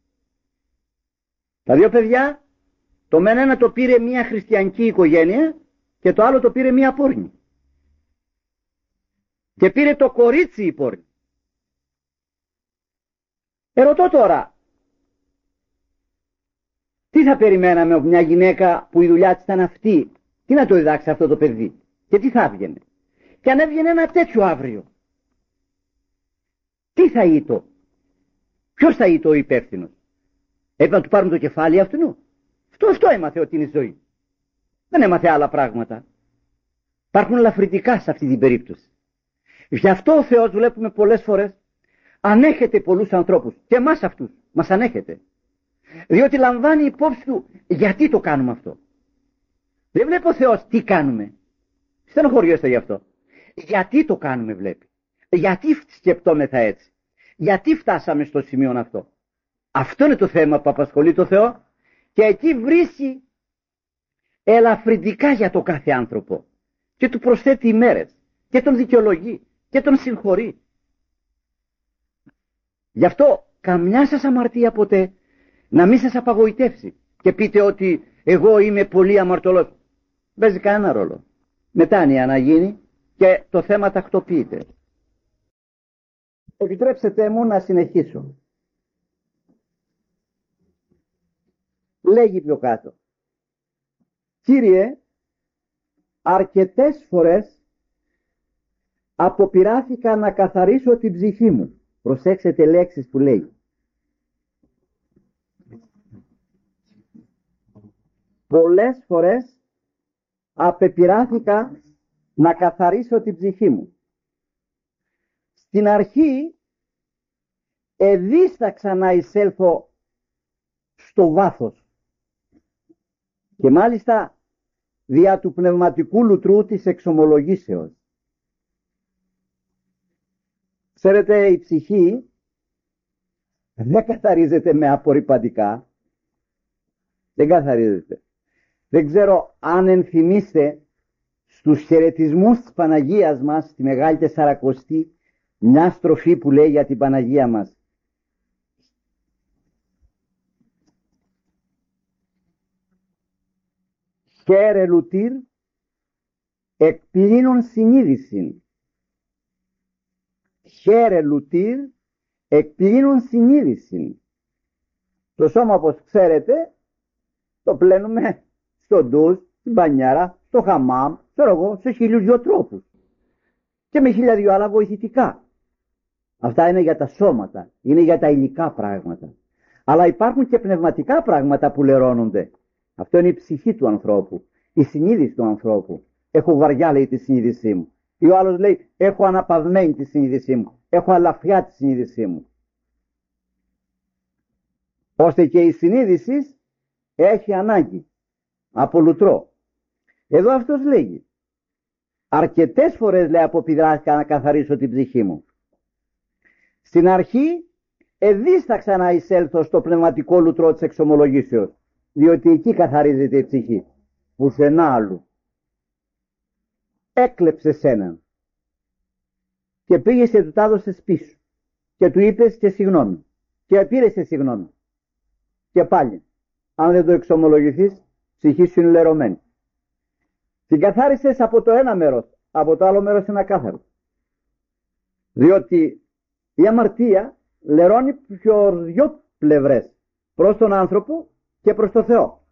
Speaker 1: Τα δύο παιδιά, το μεν ένα το πήρε μία χριστιανική οικογένεια και το άλλο το πήρε μία πόρνη. Και πήρε το κορίτσι η πόρνη. Ερωτώ τώρα, τι θα περιμέναμε από μια γυναίκα που η δουλειά της ήταν αυτή, τι να το διδάξει αυτό το παιδί και τι θα έβγαινε. Και αν έβγαινε ένα τέτοιο αύριο, τι θα ήτο, ποιος θα ήτο ο υπεύθυνος. Έπρεπε να του πάρουν το κεφάλι αυτού. Αυτό, αυτό έμαθε ότι είναι η ζωή. Δεν έμαθε άλλα πράγματα. Υπάρχουν ελαφρυντικά σε αυτή την περίπτωση. Γι' αυτό ο Θεός, βλέπουμε πολλές φορές, ανέχεται πολλούς ανθρώπους και εμάς αυτούς μας ανέχεται, διότι λαμβάνει υπόψη του γιατί το κάνουμε αυτό. Δεν βλέπει ο Θεός τι κάνουμε, στενοχωριέστε γι' αυτό, γιατί το κάνουμε βλέπει, γιατί σκεπτόμεθα έτσι, γιατί φτάσαμε στο σημείο αυτό. Αυτό είναι το θέμα που απασχολεί το Θεό και εκεί βρίσκει ελαφρυντικά για το κάθε άνθρωπο και του προσθέτει ημέρες και τον δικαιολογεί και τον συγχωρεί. Γι' αυτό καμιά σας αμαρτία ποτέ να μην σας απαγοητεύσει και πείτε ότι εγώ είμαι πολύ αμαρτωλός. Παίζει κανένα ρόλο. Μετάνοια να γίνει και το θέμα τακτοποιείται. Επιτρέψτε μου να συνεχίσω. Λέγει πιο κάτω. Κύριε, αρκετές φορές αποπειράθηκα να καθαρίσω την ψυχή μου. Προσέξτε λέξεις που λέει. Πολλές φορές απεπειράθηκα να καθαρίσω την ψυχή μου. Στην αρχή εδίσταξα να εισέλθω στο βάθος και μάλιστα δια του πνευματικού λουτρού της εξομολογήσεως. Ξέρετε, η ψυχή δεν καθαρίζεται με απορριπαντικά. Δεν καθαρίζεται. Δεν ξέρω αν ενθυμίστε στους χαιρετισμούς της Παναγίας μας, στη Μεγάλη Τεσσαρακοστή, μια στροφή που λέει για την Παναγία μας. Χαίρε λουτήρ, εκπλήνων συνείδησιν. Χαίρε λουτήρ, εκπλήνων συνείδησιν. Το σώμα, όπως ξέρετε, το πλένουμε στο ντους, στην μπανιάρα, στο χαμάμ, ξέρω εγώ, σε χίλιους δυο τρόπους. και με χίλια δυο άλλα βοηθητικά. Αυτά είναι για τα σώματα, είναι για τα υλικά πράγματα. Αλλά υπάρχουν και πνευματικά πράγματα που λερώνονται. Αυτό είναι η ψυχή του ανθρώπου, η συνείδηση του ανθρώπου. Έχω βαριά, λέει, τη συνείδησή μου. Ή ο άλλος λέει, έχω αναπαυμένη τη συνείδησή μου, έχω αλαφριά τη συνείδησή μου. Ώστε και η συνείδηση έχει ανάγκη από λουτρό. Εδώ αυτός λέγει, αρκετές φορές, λέει, αποπειράθηκα να καθαρίσω την ψυχή μου. Στην αρχή εδίσταξα να εισέλθω στο πνευματικό λουτρό της εξομολογήσεως, διότι εκεί καθαρίζεται η ψυχή, πουθενά άλλου. Έκλεψες έναν και πήγες και του τα έδωσες πίσω και του είπες και συγγνώμη και πήρες και συγγνώμη. Και πάλι, αν δεν το εξομολογηθείς, ψυχή σου είναι λερωμένη. Την καθάρισες από το ένα μέρος, από το άλλο μέρος είναι ακάθαρο. Διότι η αμαρτία λερώνει πιο δυο πλευρές, προς τον άνθρωπο και προς το Θεό.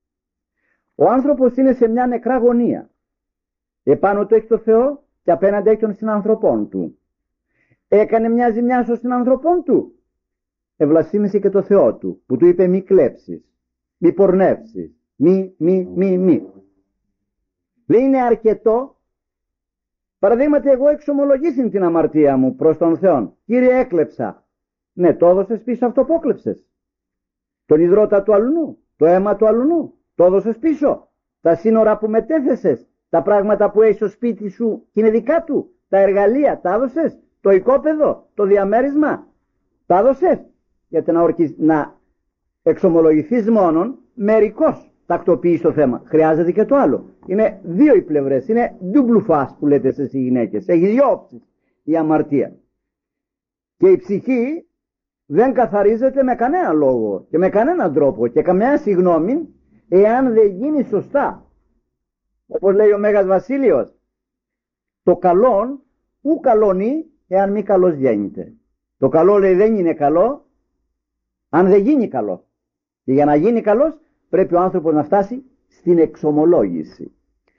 Speaker 1: Ο άνθρωπος είναι σε μια νεκρά γωνία. Επάνω του έχει το Θεό και απέναντι έχει τον συνανθρωπόν του. Έκανε μια ζημιά στον συνανθρωπόν του, ευλασίμησε και το Θεό του, που του είπε μη κλέψεις, μη πορνεύσεις, μη, μη, μη, μη. Δεν είναι αρκετό. Παραδείγματι, εγώ εξομολογήσει την αμαρτία μου προς τον Θεό. Κύριε, έκλεψα. Ναι, το έδωσες πίσω αυτό που έκλεψες. Τον υδρότα του αλουνού, το αίμα του αλουνού, το έδωσες πίσω. Τα σύνορα που μετέθεσες, τα πράγματα που έχεις στο σπίτι σου και είναι δικά του, τα εργαλεία, τα έδωσες. Το οικόπεδο, το διαμέρισμα, τα έδωσες. Γιατί να, ορκισ... να εξομολογηθείς μόνον, μερικώς τακτοποιείς το θέμα. Χρειάζεται και το άλλο. Είναι δύο οι πλευρές. Είναι double face που λέτε εσείς οι γυναίκες. Έχει δύο όψεις η αμαρτία. Και η ψυχή δεν καθαρίζεται με κανένα λόγο και με κανέναν τρόπο και καμιά συγγνώμη, εάν δεν γίνει σωστά. Όπως λέει ο Μέγας Βασίλειος, το καλόν ου καλώνει εάν μη καλός γίνεται. Το καλό, λέει, δεν είναι καλό αν δεν γίνει καλό. Και για να γίνει καλός πρέπει ο άνθρωπος να φτάσει στην εξομολόγηση.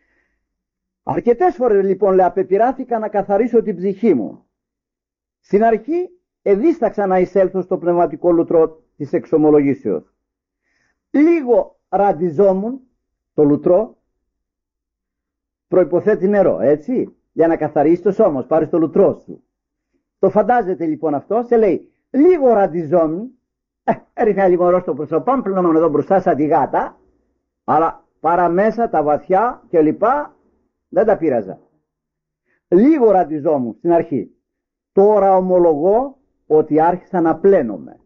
Speaker 1: Αρκετές φορές, λοιπόν, λέει, απεπειράθηκα να καθαρίσω την ψυχή μου. Στην αρχή εδίσταξα να εισέλθω στο πνευματικό λουτρό της εξομολογήσεως. Λίγο ραντιζόμουν, το λουτρό προϋποθέτει νερό, έτσι, για να καθαρίσει το σώμα, πάρεις το λουτρό σου. Το φαντάζεται λοιπόν αυτό, σε λέει, λίγο ραντιζόμουν, ε, έριχνα λίγο νερό στο προσωπά, πλυνόμουν εδώ μπροστά σαν τη γάτα, αλλά παραμέσα τα βαθιά και λοιπά δεν τα πείραζα. Λίγο ραντιζόμουν στην αρχή. Τώρα ομολογώ ότι άρχισα να πλένομαι.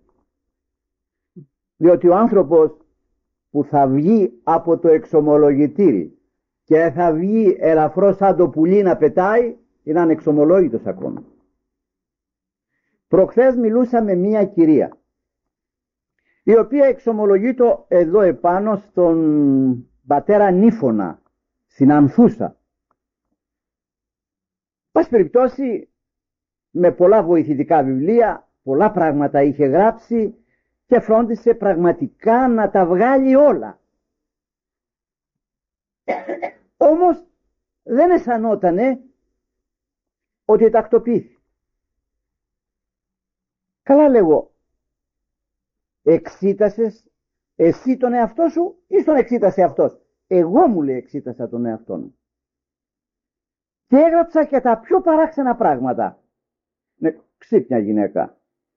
Speaker 1: Διότι ο άνθρωπος που θα βγει από το εξομολογητήρι και θα βγει ελαφρώς σαν το πουλί να πετάει, είναι ανεξομολόγητος ακόμα. Προχθές μιλούσα με μία κυρία, η οποία εξομολογείτο εδώ επάνω στον πατέρα Νίφωνα, στην Ανθούσα. Πας περιπτώσει, με πολλά βοηθητικά βιβλία, πολλά πράγματα είχε γράψει και φρόντισε πραγματικά να τα βγάλει όλα. Όμως δεν αισθανότανε ότι τακτοποιήθη. Καλά, λέγω, εξήτασες εσύ τον εαυτό σου ή τον εξήτασε αυτός? Εγώ, μου λέει, εξήτασα τον εαυτό μου. Και έγραψα και τα πιο παράξενα πράγματα. Ναι, ξύπνια γυναίκα.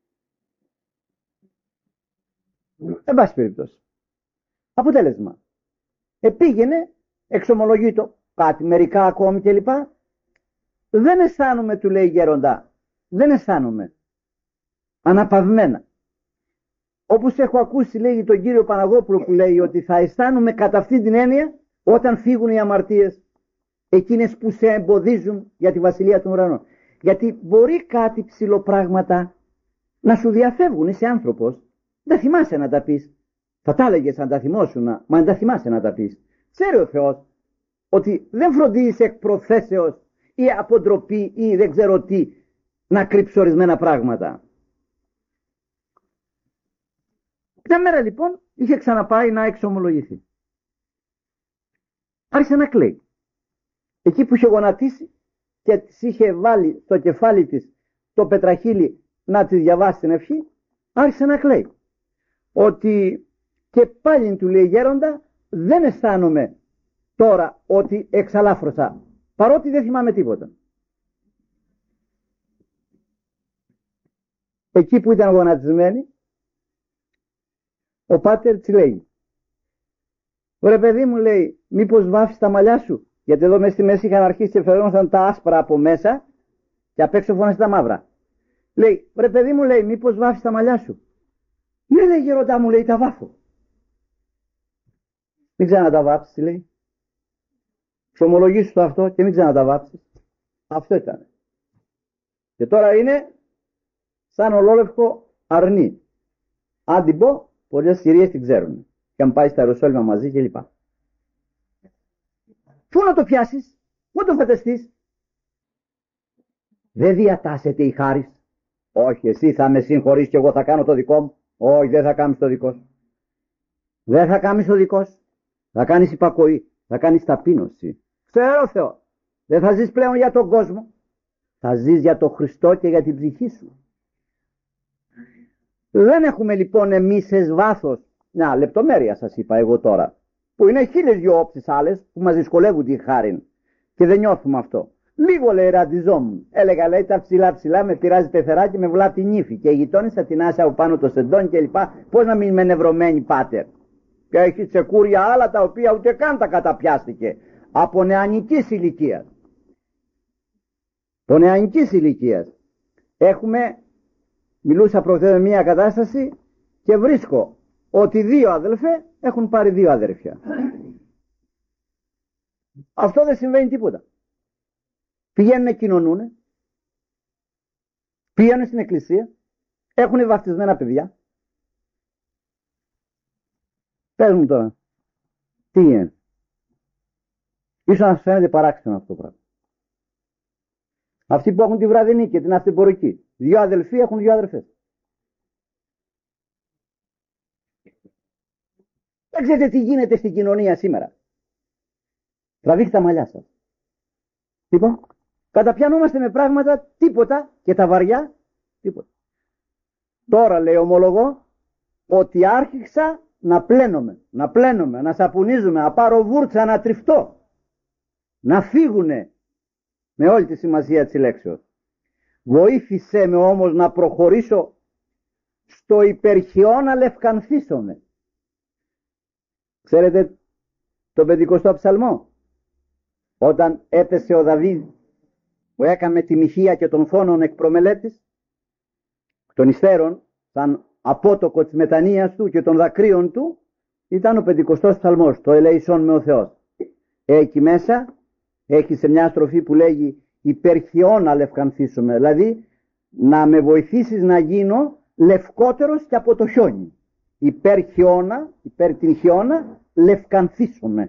Speaker 1: Εν πάση περιπτώσει. Αποτέλεσμα. Επήγαινε, εξομολογείτο κάτι, μερικά ακόμη κλπ. Δεν αισθάνομαι, του λέει, γέροντα. Δεν αισθάνομαι. Αναπαυμένα. Όπως έχω ακούσει, λέει, τον κύριο Παναγόπουλο που λέει ότι θα αισθάνομαι κατά αυτή την έννοια όταν φύγουν οι αμαρτίες, εκείνες που σε εμποδίζουν για τη βασιλεία των ουρανών. Γιατί μπορεί κάτι ψηλοπράγματα να σου διαφεύγουν, είσαι άνθρωπος, δεν θυμάσαι να τα πεις. Θα τα έλεγες αν τα θυμόσουν, μα δεν τα θυμάσαι να τα πεις. Ξέρει ο Θεός ότι δεν φροντίζεις εκ προθέσεως ή από ντροπή ή δεν ξέρω τι να κρύψει ορισμένα πράγματα. Μια μέρα λοιπόν είχε ξαναπάει να εξομολογηθεί. Άρχισε να κλαίει. Εκεί που είχε γονατίσει και της είχε βάλει στο κεφάλι της το πετραχύλι να τη διαβάσει την ευχή, άρχισε να κλαίει. Ότι και πάλι του λέει, γέροντα, δεν αισθάνομαι τώρα ότι εξαλάφρωσα, παρότι δεν θυμάμαι τίποτα. Εκεί που ήταν γονατισμένη, ο πάτερ της λέει, ωραία παιδί μου, λέει, μήπως βάφεις τα μαλλιά σου? Γιατί εδώ μέσα στη μέση είχαν αρχίσει και φαινόταν τα άσπρα από μέσα και απ' έξω φώνασε τα μαύρα. Λέει, ρε παιδί μου, λέει, μήπως βάφεις τα μαλλιά σου? Ναι, λέει, γεροντά μου, λέει, τα βάφω. Μην ξανατά βάψεις, λέει. Ξομολογήσου το αυτό και μην ξανατά βάψεις. Αυτό ήταν. Και τώρα είναι σαν ολόλευκο αρνί. Αν την πω, πολλές Συρίες την ξέρουν. Και αν πάει στα Ιεροσόλυμα μαζί κλπ. Πού να το πιάσεις, πού το φανταστείς? Δεν διατάσσεται η χάρις. Όχι, εσύ θα με συγχωρείς και εγώ θα κάνω το δικό μου. Όχι, δεν θα κάνεις το δικό σου. Δεν θα κάνεις το δικό σου. Θα κάνεις υπακοή, θα κάνεις ταπείνωση. Ξέρω Θεό, δεν θα ζεις πλέον για τον κόσμο. Θα ζεις για τον Χριστό και για την ψυχή σου. Δεν έχουμε λοιπόν εμείς εις βάθος, μια λεπτομέρεια σας είπα εγώ τώρα, που είναι χίλιες δυο όψεις άλλες που μας δυσκολεύουν τη χάριν και δεν νιώθουμε αυτό. Λίγο λέει ραντιζόμουν. Έλεγα λέει τα ψηλά ψηλά, με πειράζει πεθερά και με βλάπτει την ύφη. Και η γειτόνισσα την άσα από πάνω το σεντόν και λοιπά. Πώς να μην είμαι νευρωμένη, πάτερ? Και έχει τσεκούρια άλλα τα οποία ούτε καν τα καταπιάστηκε. Από νεανικής ηλικίας. Από νεανικής ηλικίας. Έχουμε, μιλούσα προχθές με μια κατάσταση και βρίσκω ότι δύο αδελφέ έχουν πάρει δύο αδέρφια. Αυτό δεν συμβαίνει τίποτα. Πηγαίνουν να κοινωνούν, πηγαίνουν στην εκκλησία, έχουν βαφτισμένα παιδιά. Πες μου τώρα, τι είναι? Ίσως να σας φαίνεται παράξενο αυτό το πράγμα. Αυτοί που έχουν τη βραδινή και την αυτεπορική, δύο αδελφοί έχουν δύο αδελφές. Δεν ξέρετε τι γίνεται στην κοινωνία σήμερα. Τραβήχτε τα μαλλιά σας. Λοιπόν, καταπιανόμαστε με πράγματα τίποτα και τα βαριά τίποτα. Τώρα λέει ομολογώ ότι άρχισα να πλένομαι, να πλένομαι, να σαπουνίζουμε, να πάρω βούρτσα, να τριφτώ. Να φύγουνε με όλη τη σημασία της λέξεως. Βοήθησέ με όμως να προχωρήσω στο υπερχιώνα λευκανθίσομαι. Ξέρετε τον πεντηκοστό ψαλμό? Όταν έπεσε ο Δαβίδ που έκαμε τη μοιχεία και τον φόνον εκ προμελέτης, των υστέρων, σαν απότοκο της μετανοίας του και των δακρύων του, ήταν ο πεντηκοστός ψαλμός, το ελεησόν με ο Θεός. Εκεί μέσα έχει σε μια στροφή που λέγει υπερχιώνα λευκανθίσουμε, δηλαδή να με βοηθήσεις να γίνω λευκότερος και από το χιόνι. Υπέρ χιώνα, υπέρ την χιώνα λευκανθίσουμε.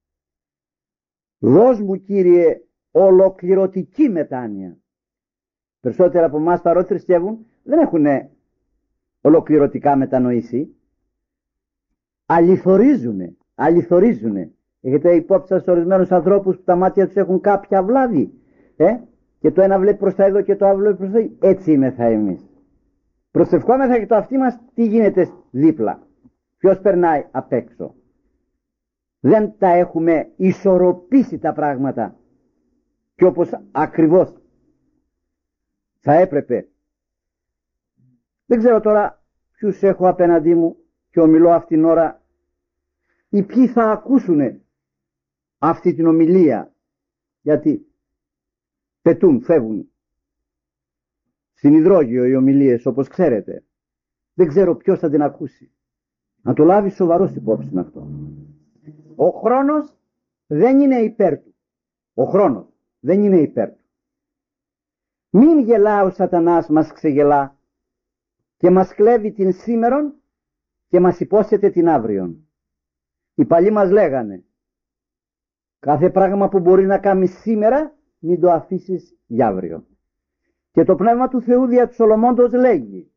Speaker 1: Δώσ' μου Κύριε ολοκληρωτική μετάνοια. Περισσότερα από εμάς τα ρωτριστεύουν δεν έχουν ολοκληρωτικά μετανοήσει. Αληθορίζουνε, αληθορίζουνε. Έχετε υπόψη σας ορισμένους ανθρώπους που τα μάτια τους έχουν κάποια βλάβη, ε? Και το ένα βλέπει προς τα εδώ και το άλλο βλέπει προς τα εκεί. Έτσι είμεθα εμείς. Προσευχόμεθα και το αυτί μας τι γίνεται δίπλα. Ποιος περνάει απ' έξω. Δεν τα έχουμε ισορροπήσει τα πράγματα και όπως ακριβώς θα έπρεπε. Δεν ξέρω τώρα ποιους έχω απέναντί μου και ομιλώ αυτήν την ώρα ή ποιοι θα ακούσουνε αυτή την ομιλία, γιατί πετούν, φεύγουν. Στην υδρόγειο οι ομιλίες όπως ξέρετε. Δεν ξέρω ποιος θα την ακούσει. Να το λάβει σοβαρός υπόψη με αυτό. Ο χρόνος δεν είναι υπέρ του. Ο χρόνος δεν είναι υπέρ του. Μην γελά ο σατανάς, μας ξεγελά και μας κλέβει την σήμερον και μας υπόσχεται την αύριον. Οι παλιοί μας λέγανε κάθε πράγμα που μπορεί να κάνει σήμερα μην το αφήσεις για αύριο. Και το Πνεύμα του Θεού δια του Σολομώντος λέγει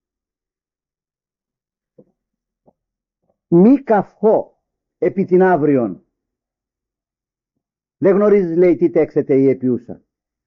Speaker 1: μη καυχώ επί την αύριον. Δεν γνωρίζεις λέει τι τέξεται η επιούσα.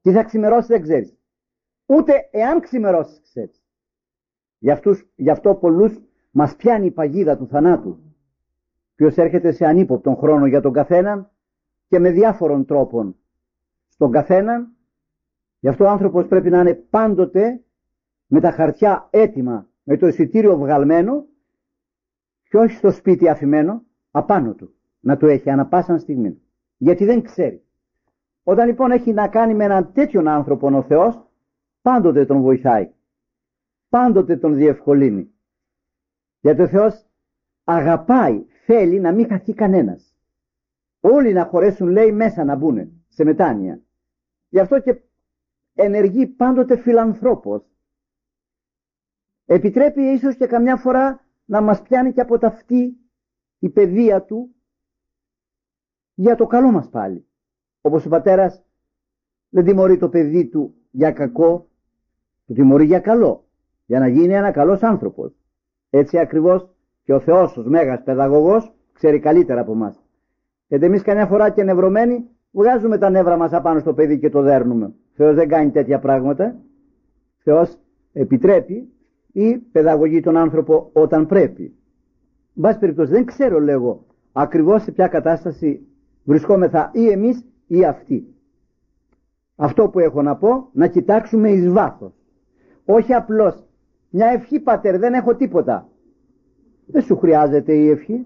Speaker 1: Τι θα ξημερώσει δεν ξέρεις. Ούτε εάν ξημερώσεις ξέρεις. Γι' αυτούς, γι' αυτό πολλούς μας πιάνει η παγίδα του θανάτου, ποιος έρχεται σε ανύποπτον χρόνο για τον καθέναν και με διάφορων τρόπων στον καθέναν. Γι' αυτό ο άνθρωπος πρέπει να είναι πάντοτε με τα χαρτιά έτοιμα, με το εισιτήριο βγαλμένο και όχι στο σπίτι αφημένο, απάνω του, να το έχει ανα πάσαν στιγμή, γιατί δεν ξέρει. Όταν λοιπόν έχει να κάνει με έναν τέτοιον άνθρωπο ο Θεός, πάντοτε τον βοηθάει, πάντοτε τον διευκολύνει, γιατί ο Θεός αγαπάει, θέλει να μην χαθεί κανένας, όλοι να χωρέσουν, λέει, μέσα να μπουν σε μετάνοια. Γι' αυτό και ενεργεί πάντοτε φιλανθρώπος. Επιτρέπει ίσως και καμιά φορά να μας πιάνει και από ταυτή η παιδεία του για το καλό μας πάλι. Όπως ο πατέρας δεν τιμωρεί το παιδί του για κακό, το τιμωρεί για καλό, για να γίνει ένα καλός άνθρωπος. Έτσι ακριβώς και ο Θεός ως μέγας παιδαγωγός ξέρει καλύτερα από μας. Γιατί εμείς καμιά φορά και νευρωμένοι βγάζουμε τα νεύρα μας απάνω στο παιδί και το δέρνουμε. Ο Θεός δεν κάνει τέτοια πράγματα. Ο Θεός επιτρέπει ή παιδαγωγεί τον άνθρωπο όταν πρέπει. Εν πάση περιπτώσει δεν ξέρω, λέγω, ακριβώς σε ποια κατάσταση βρισκόμεθα ή εμείς ή αυτοί. Αυτό που έχω να πω, να κοιτάξουμε εις βάθος. Όχι απλώς μια ευχή, πατέρ, δεν έχω τίποτα. Δεν σου χρειάζεται η ευχή.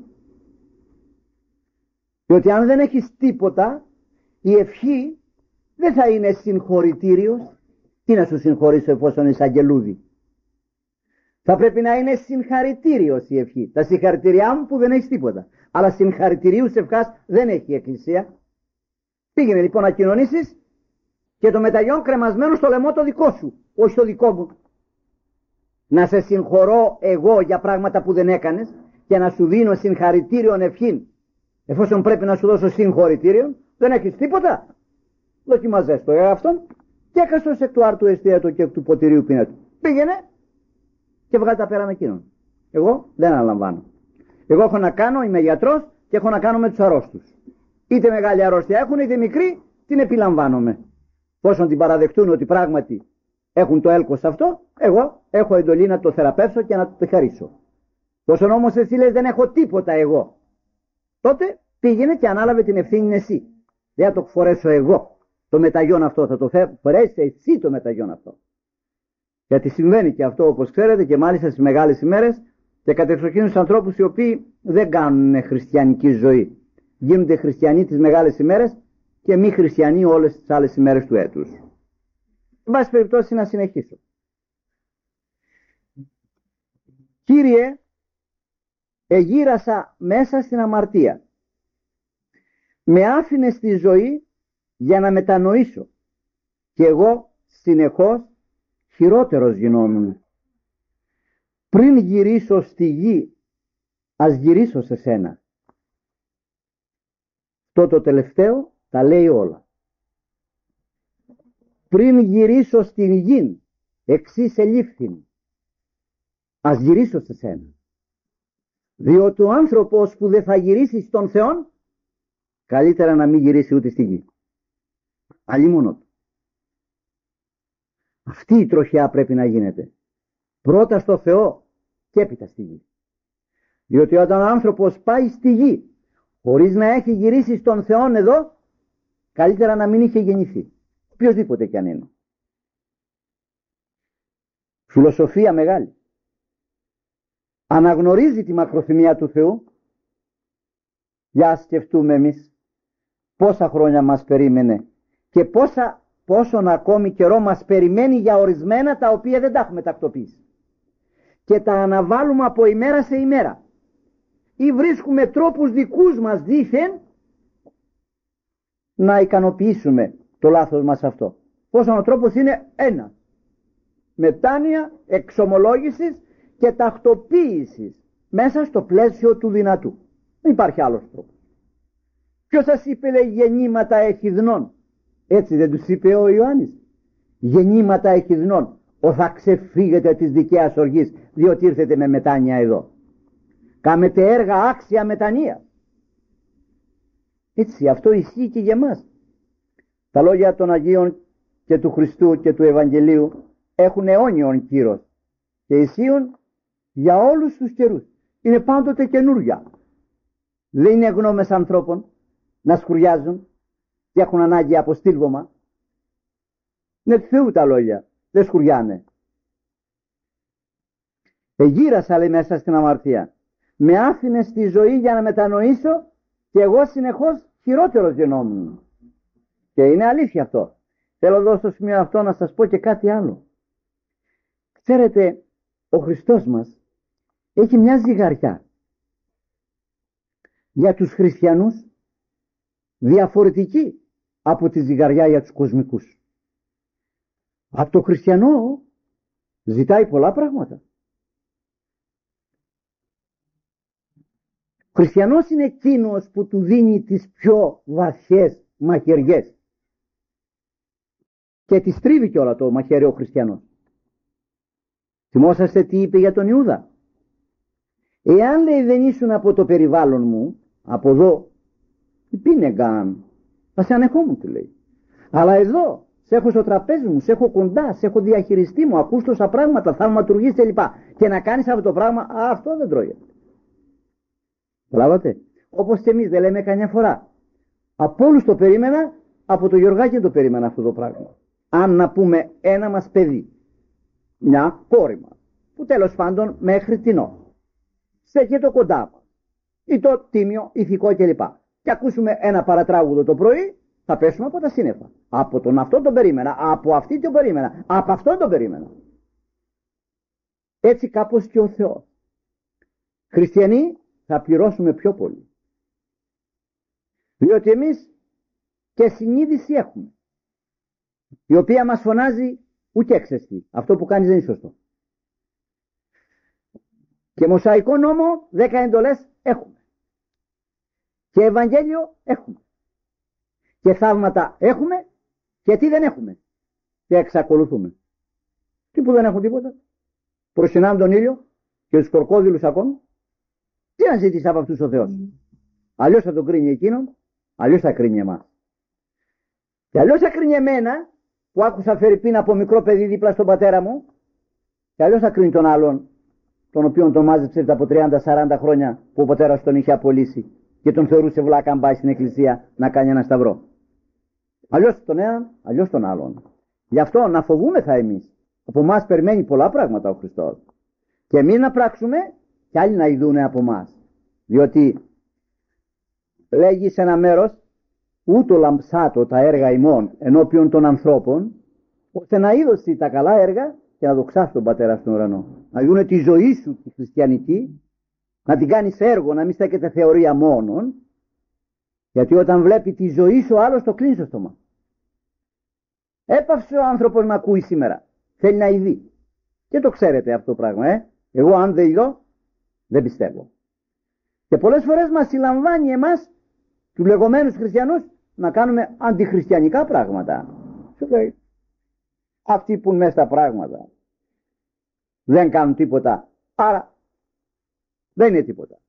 Speaker 1: Διότι αν δεν έχεις τίποτα, η ευχή δεν θα είναι συγχωρητήριος. Τι να σου συγχωρήσω εφόσον είσαι αγγελούδι. Θα πρέπει να είναι συγχαρητήριος η ευχή. Τα συγχαρητήριά μου που δεν έχεις τίποτα. Αλλά συγχαρητηρίους ευχάς δεν έχει η Εκκλησία. Πήγαινε λοιπόν να κοινωνήσεις και το μεταγιόν κρεμασμένο στο λαιμό το δικό σου, όχι το δικό μου. Να σε συγχωρώ εγώ για πράγματα που δεν έκανες και να σου δίνω συγχαρητήριον ευχήν. Εφόσον πρέπει να σου δώσω συγχωρητήριον, δεν έχεις τίποτα. Δοκιμάζες το εαυτόν και έκαστος εκ του άρτου εστίατο και εκ του ποτηρίου πίνατου. Πήγαινε και βγάλε τα πέρα με εκείνον. Εγώ δεν αναλαμβάνω. Εγώ έχω να κάνω, είμαι γιατρός και έχω να κάνω με τους αρρώστους. Είτε μεγάλη αρρώστια έχουν είτε μικρή, την επιλαμβάνομαι. Πόσον την παραδεχτούν ότι πράγματι έχουν το έλκος αυτό, εγώ έχω εντολή να το θεραπεύσω και να το χαρίσω. Πόσον όμως εσύ λες δεν έχω τίποτα εγώ, τότε πήγαινε και ανάλαβε την ευθύνη εσύ. Δεν θα το φορέσω εγώ το μεταγιόν αυτό, θα το φορέσεις εσύ το μεταγιόν αυτό. Γιατί συμβαίνει και αυτό, όπως ξέρετε, και μάλιστα στις μεγάλες ημέρες και κατεξοχήν στους ανθρώπους οι οποίοι δεν κάνουν χριστιανική ζωή. Γίνονται χριστιανοί τις μεγάλες ημέρες και μη χριστιανοί όλες τις άλλες ημέρες του έτους. Εν πάση περιπτώσει να συνεχίσω. Κύριε, εγύρασα μέσα στην αμαρτία. Με άφηνε στη ζωή για να μετανοήσω και εγώ συνεχώς χειρότερος γινόμουν. Πριν γυρίσω στη γη, ας γυρίσω σε σένα. Το το τελευταίο τα λέει όλα. Πριν γυρίσω στην γη, εξής ελήφθην, ας γυρίσω σε σένα. Διότι ο άνθρωπος που δεν θα γυρίσει στον Θεό, καλύτερα να μην γυρίσει ούτε στη γη. Αλλήμονο του. Αυτή η τροχιά πρέπει να γίνεται. Πρώτα στο Θεό και έπειτα στη γη. Διότι όταν ο άνθρωπος πάει στη γη χωρίς να έχει γυρίσει στον Θεό εδώ, καλύτερα να μην είχε γεννηθεί. Οποιοςδήποτε κι αν είναι. Φιλοσοφία μεγάλη. Αναγνωρίζει τη μακροθυμία του Θεού. Για ας σκεφτούμε εμείς πόσα χρόνια μας περίμενε και πόσα, πόσον ακόμη καιρό μας περιμένει για ορισμένα τα οποία δεν τα έχουμε τακτοποιήσει. Και τα αναβάλουμε από ημέρα σε ημέρα. Ή βρίσκουμε τρόπους δικούς μας δήθεν να ικανοποιήσουμε το λάθος μας αυτό. Πόσον ο τρόπος είναι ένα. Μετάνοια εξομολόγησης και τακτοποίησης μέσα στο πλαίσιο του δυνατού. Δεν υπάρχει άλλος τρόπος. Ποιος σας είπε, λέει, γεννήματα εχιδνών? Έτσι δεν τους είπε ο Ιωάννης? Γεννήματα εχιδνών. Ο θα ξεφύγετε της δικαίας οργής, διότι ήρθετε με μετάνοια εδώ. Κάμετε έργα άξια μετανία. Έτσι αυτό ισχύει και για μας. Τα λόγια των Αγίων και του Χριστού και του Ευαγγελίου έχουν αιώνιον κύρος και ισχύουν για όλους τους καιρούς. Είναι πάντοτε καινούρια. Δεν είναι γνώμες ανθρώπων να σκουριάζουν και έχουν ανάγκη από στήλβωμα. Είναι του Θεού τα λόγια, δεν σκουριάνε. Εγύρασα, λέει, μέσα στην αμαρτία. Με άφηνε στη ζωή για να μετανοήσω και εγώ συνεχώς χειρότερος γινόμουν. Και είναι αλήθεια αυτό. Θέλω εδώ στο σημείο αυτό να σας πω και κάτι άλλο. Ξέρετε, ο Χριστός μας έχει μια ζυγαριά για τους χριστιανούς διαφορετική από τη ζυγαριά για τους κοσμικούς. Από το χριστιανό ζητάει πολλά πράγματα. Ο χριστιανός είναι εκείνος που του δίνει τις πιο βαθιές μαχαιριές και τις τρίβει κιόλα το μαχαίρι ο χριστιανός. Θυμόσαστε τι είπε για τον Ιούδα? Εάν, λέει, δεν ήσουν από το περιβάλλον μου, από εδώ, πίνεγκαν, θα σε ανεχόμουν, του λέει. Αλλά εδώ, σε έχω στο τραπέζι μου, σε έχω κοντά, σε έχω διαχειριστεί μου, ακούς τόσα πράγματα, θαυματουργείς κλπ. Και να κάνεις αυτό το πράγμα, α, αυτό δεν τρώγεται. Καταλάβατε? Όπως και εμείς δεν λέμε καμιά φορά. Από όλους το περίμενα, από το Γιωργάκη το περίμενα αυτό το πράγμα. Αν να πούμε ένα μας παιδί, μια κόρη μας, που τέλος πάντων μέχρι τινό, στέκει το κοντά μας, ή το τίμιο, ηθικό κλπ. Και ακούσουμε ένα παρατράγουδο το πρωί, θα πέσουμε από τα σύννεφα. Από τον αυτό τον περίμενα, από αυτή τον περίμενα, από αυτόν τον περίμενα. Έτσι κάπως και ο Θεός. Χριστιανοί θα πληρώσουμε πιο πολύ. Διότι εμείς και συνείδηση έχουμε, η οποία μας φωνάζει ούτε έξεστη. Αυτό που κάνεις δεν είναι σωστό. Και Μωσαϊκό νόμο, δέκα εντολές έχουμε. Και Ευαγγέλιο έχουμε. Και θαύματα έχουμε. Και τι δεν έχουμε. Και εξακολουθούμε. Τι που δεν έχουν τίποτα. Προσυνάνε τον ήλιο και τους κορκόδηλους ακόμα. Τι να ζητήσει από αυτούς ο Θεός. Mm. Αλλιώς θα τον κρίνει εκείνον, αλλιώς θα κρίνει εμάς. Και αλλιώς θα κρίνει εμένα, που άκουσα φερειπίν από μικρό παιδί δίπλα στον πατέρα μου, και αλλιώς θα κρίνει τον άλλον, τον οποίον τον μάζεψε από τριάντα σαράντα χρόνια που ο πατέρας τον είχε απολύσει και τον θεωρούσε βλάκα αν πάει στην εκκλησία να κάνει ένα σταυρό. Αλλιώς τον έναν, αλλιώς τον άλλον. Γι' αυτό να φοβούμεθα εμείς. Από εμάς περιμένει πολλά πράγματα ο Χριστός. Και εμείς να πράξουμε και άλλοι να ειδούνε από εμάς. Διότι λέγει σε ένα μέρος, ούτω λαμψάτο τα έργα ημών ενώπιον των ανθρώπων, ώστε να είδωσει τα καλά έργα και να δοξάσει τον Πατέρα στον ουρανό. Να δούνε τη ζωή σου τη χριστιανική, να την κάνεις έργο, να μην στέκεται θεωρία μόνον, γιατί όταν βλέπει τη ζωή σου ο άλλος το κλείνει στο στόμα. Έπαυσε ο άνθρωπος να ακούει σήμερα. Θέλει να ειδεί. Και το ξέρετε αυτό το πράγμα, ε. Εγώ αν δεν ειδώ, δεν πιστεύω. Και πολλές φορές μας συλλαμβάνει εμάς, τους λεγόμενους χριστιανούς, να κάνουμε αντιχριστιανικά πράγματα. Σου λέει, αυτοί που είναι μέσα στα πράγματα δεν κάνουν τίποτα, άρα δεν είναι τίποτα.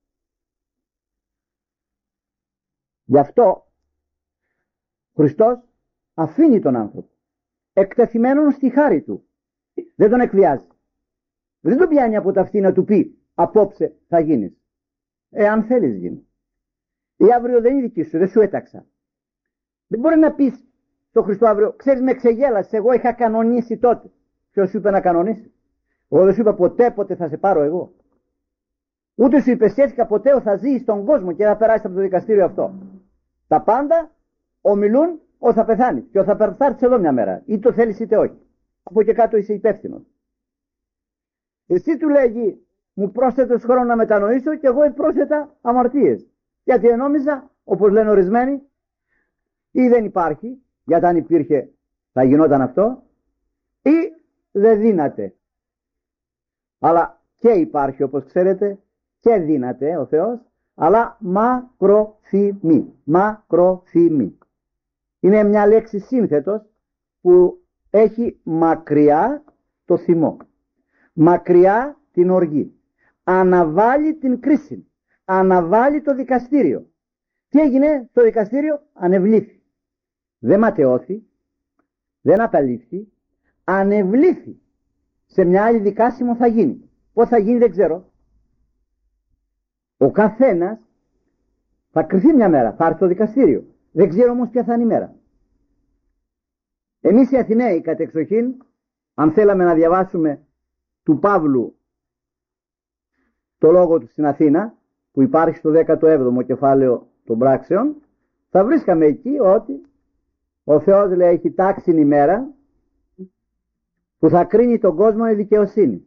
Speaker 1: Γι' αυτό ο Χριστός αφήνει τον άνθρωπο εκτεθειμένον στη χάρη του. Δεν τον εκβιάζει. Δεν τον πιάνει από τα αυτή να του πει απόψε θα γίνεις. Εάν θέλεις γίνει. Ή αύριο δεν είναι δική σου, δεν σου έταξα. Δεν μπορεί να πεις στον Χριστό αύριο, ξέρεις με ξεγέλασες, εγώ είχα κανονίσει τότε. Ποιος σου είπε να κανονίσει? Εγώ δεν σου είπα ποτέ ποτέ θα σε πάρω εγώ. Ούτε σου υπεσχέθηκα ποτέ θα ζεις στον κόσμο και θα περάσεις από το δικαστήριο αυτό. Τα πάντα ομιλούν ότι θα πεθάνεις και ότι θα έρθεις εδώ μια μέρα. Είτε το θέλεις είτε όχι. Από και κάτω είσαι υπεύθυνος. Εσύ του λέγει, μου πρόσθετος χρόνο να μετανοήσω και εγώ πρόσθετα αμαρτίες. Γιατί νόμιζα, όπως λένε ορισμένοι, ή δεν υπάρχει, γιατί αν υπήρχε θα γινόταν αυτό, ή δεν δύναται. Αλλά και υπάρχει, όπως ξέρετε, και δύναται ο Θεός, αλλά μακροθυμεί. Μακροθυμεί. Είναι μια λέξη σύνθετος που έχει μακριά το θυμό. Μακριά την οργή. Αναβάλει την κρίση. Αναβάλει το δικαστήριο. Τι έγινε στο δικαστήριο? Ανεβλήθη. Δεν ματαιώθη. δεν απαλήφθη, ανεβλήθη. Σε μια άλλη δικάσιμο θα γίνει. Πώς θα γίνει δεν ξέρω. Ο καθένας θα κριθεί μια μέρα, θα έρθει στο δικαστήριο. Δεν ξέρω όμως ποια θα είναι η μέρα. Εμείς οι Αθηναίοι κατεξοχήν, αν θέλαμε να διαβάσουμε του Παύλου το λόγο του στην Αθήνα, που υπάρχει στο δέκατο έβδομο κεφάλαιο των πράξεων, θα βρίσκαμε εκεί ότι ο Θεός, λέει, έχει τάξει την ημέρα που θα κρίνει τον κόσμο η δικαιοσύνη.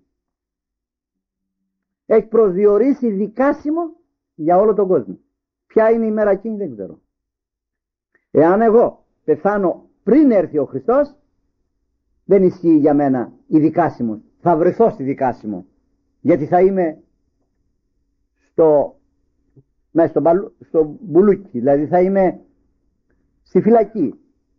Speaker 1: Έχει προσδιορίσει δικάσιμο για όλο τον κόσμο. Ποια είναι η ημέρα εκείνη δεν ξέρω. Εάν εγώ πεθάνω πριν έρθει ο Χριστός, δεν ισχύει για μένα η δικάσιμος. Θα βρεθώ στη δικάσιμο. Γιατί θα είμαι στο, μέσα στο, μπαλου, στο μπουλούκι. Δηλαδή θα είμαι στη φυλακή.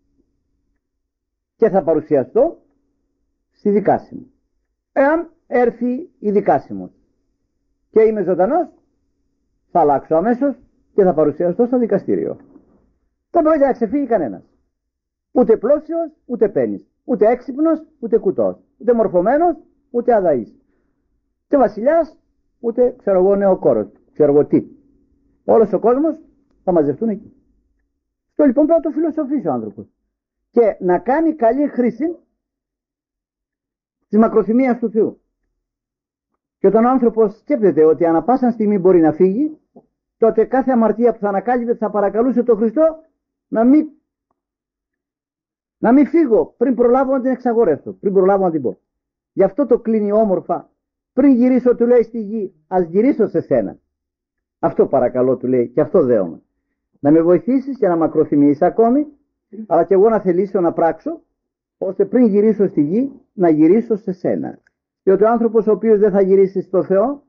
Speaker 1: Και θα παρουσιαστώ στη δικάσιμο. Εάν έρθει η δικάσιμος και είμαι ζωντανός, θα αλλάξω αμέσως και θα παρουσιαστώ στο δικαστήριο. Δεν πρόκειται να ξεφύγει κανένας. Ούτε πλούσιος, ούτε πένης. Ούτε έξυπνος, ούτε κουτός. Ούτε μορφωμένος, ούτε αδαής. Ούτε βασιλιάς, ούτε ξέρω εγώ νεοκόρος. Ξέρω εγώ τι. Όλος ο κόσμος θα μαζευτούν εκεί. Αυτό λοιπόν πρέπει να το φιλοσοφήσει ο άνθρωπος. Και να κάνει καλή χρήση της μακροθυμίας του Θεού. Και όταν ο άνθρωπος σκέπτεται ότι ανά πάσα στιγμή μπορεί να φύγει, τότε κάθε αμαρτία που θα ανακάλυπτε θα παρακαλούσε τον Χριστό να μην, να μην φύγω πριν προλάβω να την εξαγορεύσω, πριν προλάβω να την πω. Γι' αυτό το κλείνει όμορφα. Πριν γυρίσω, του λέει στη γη, ας γυρίσω σε σένα. Αυτό παρακαλώ, του λέει, και αυτό δέομαι. Να με βοηθήσεις και να μακροθυμίσεις ακόμη, αλλά και εγώ να θελήσω να πράξω, ώστε πριν γυρίσω στη γη, να γυρίσω σε σένα. Διότι ο άνθρωπος ο οποίος δεν θα γυρίσει στο Θεό,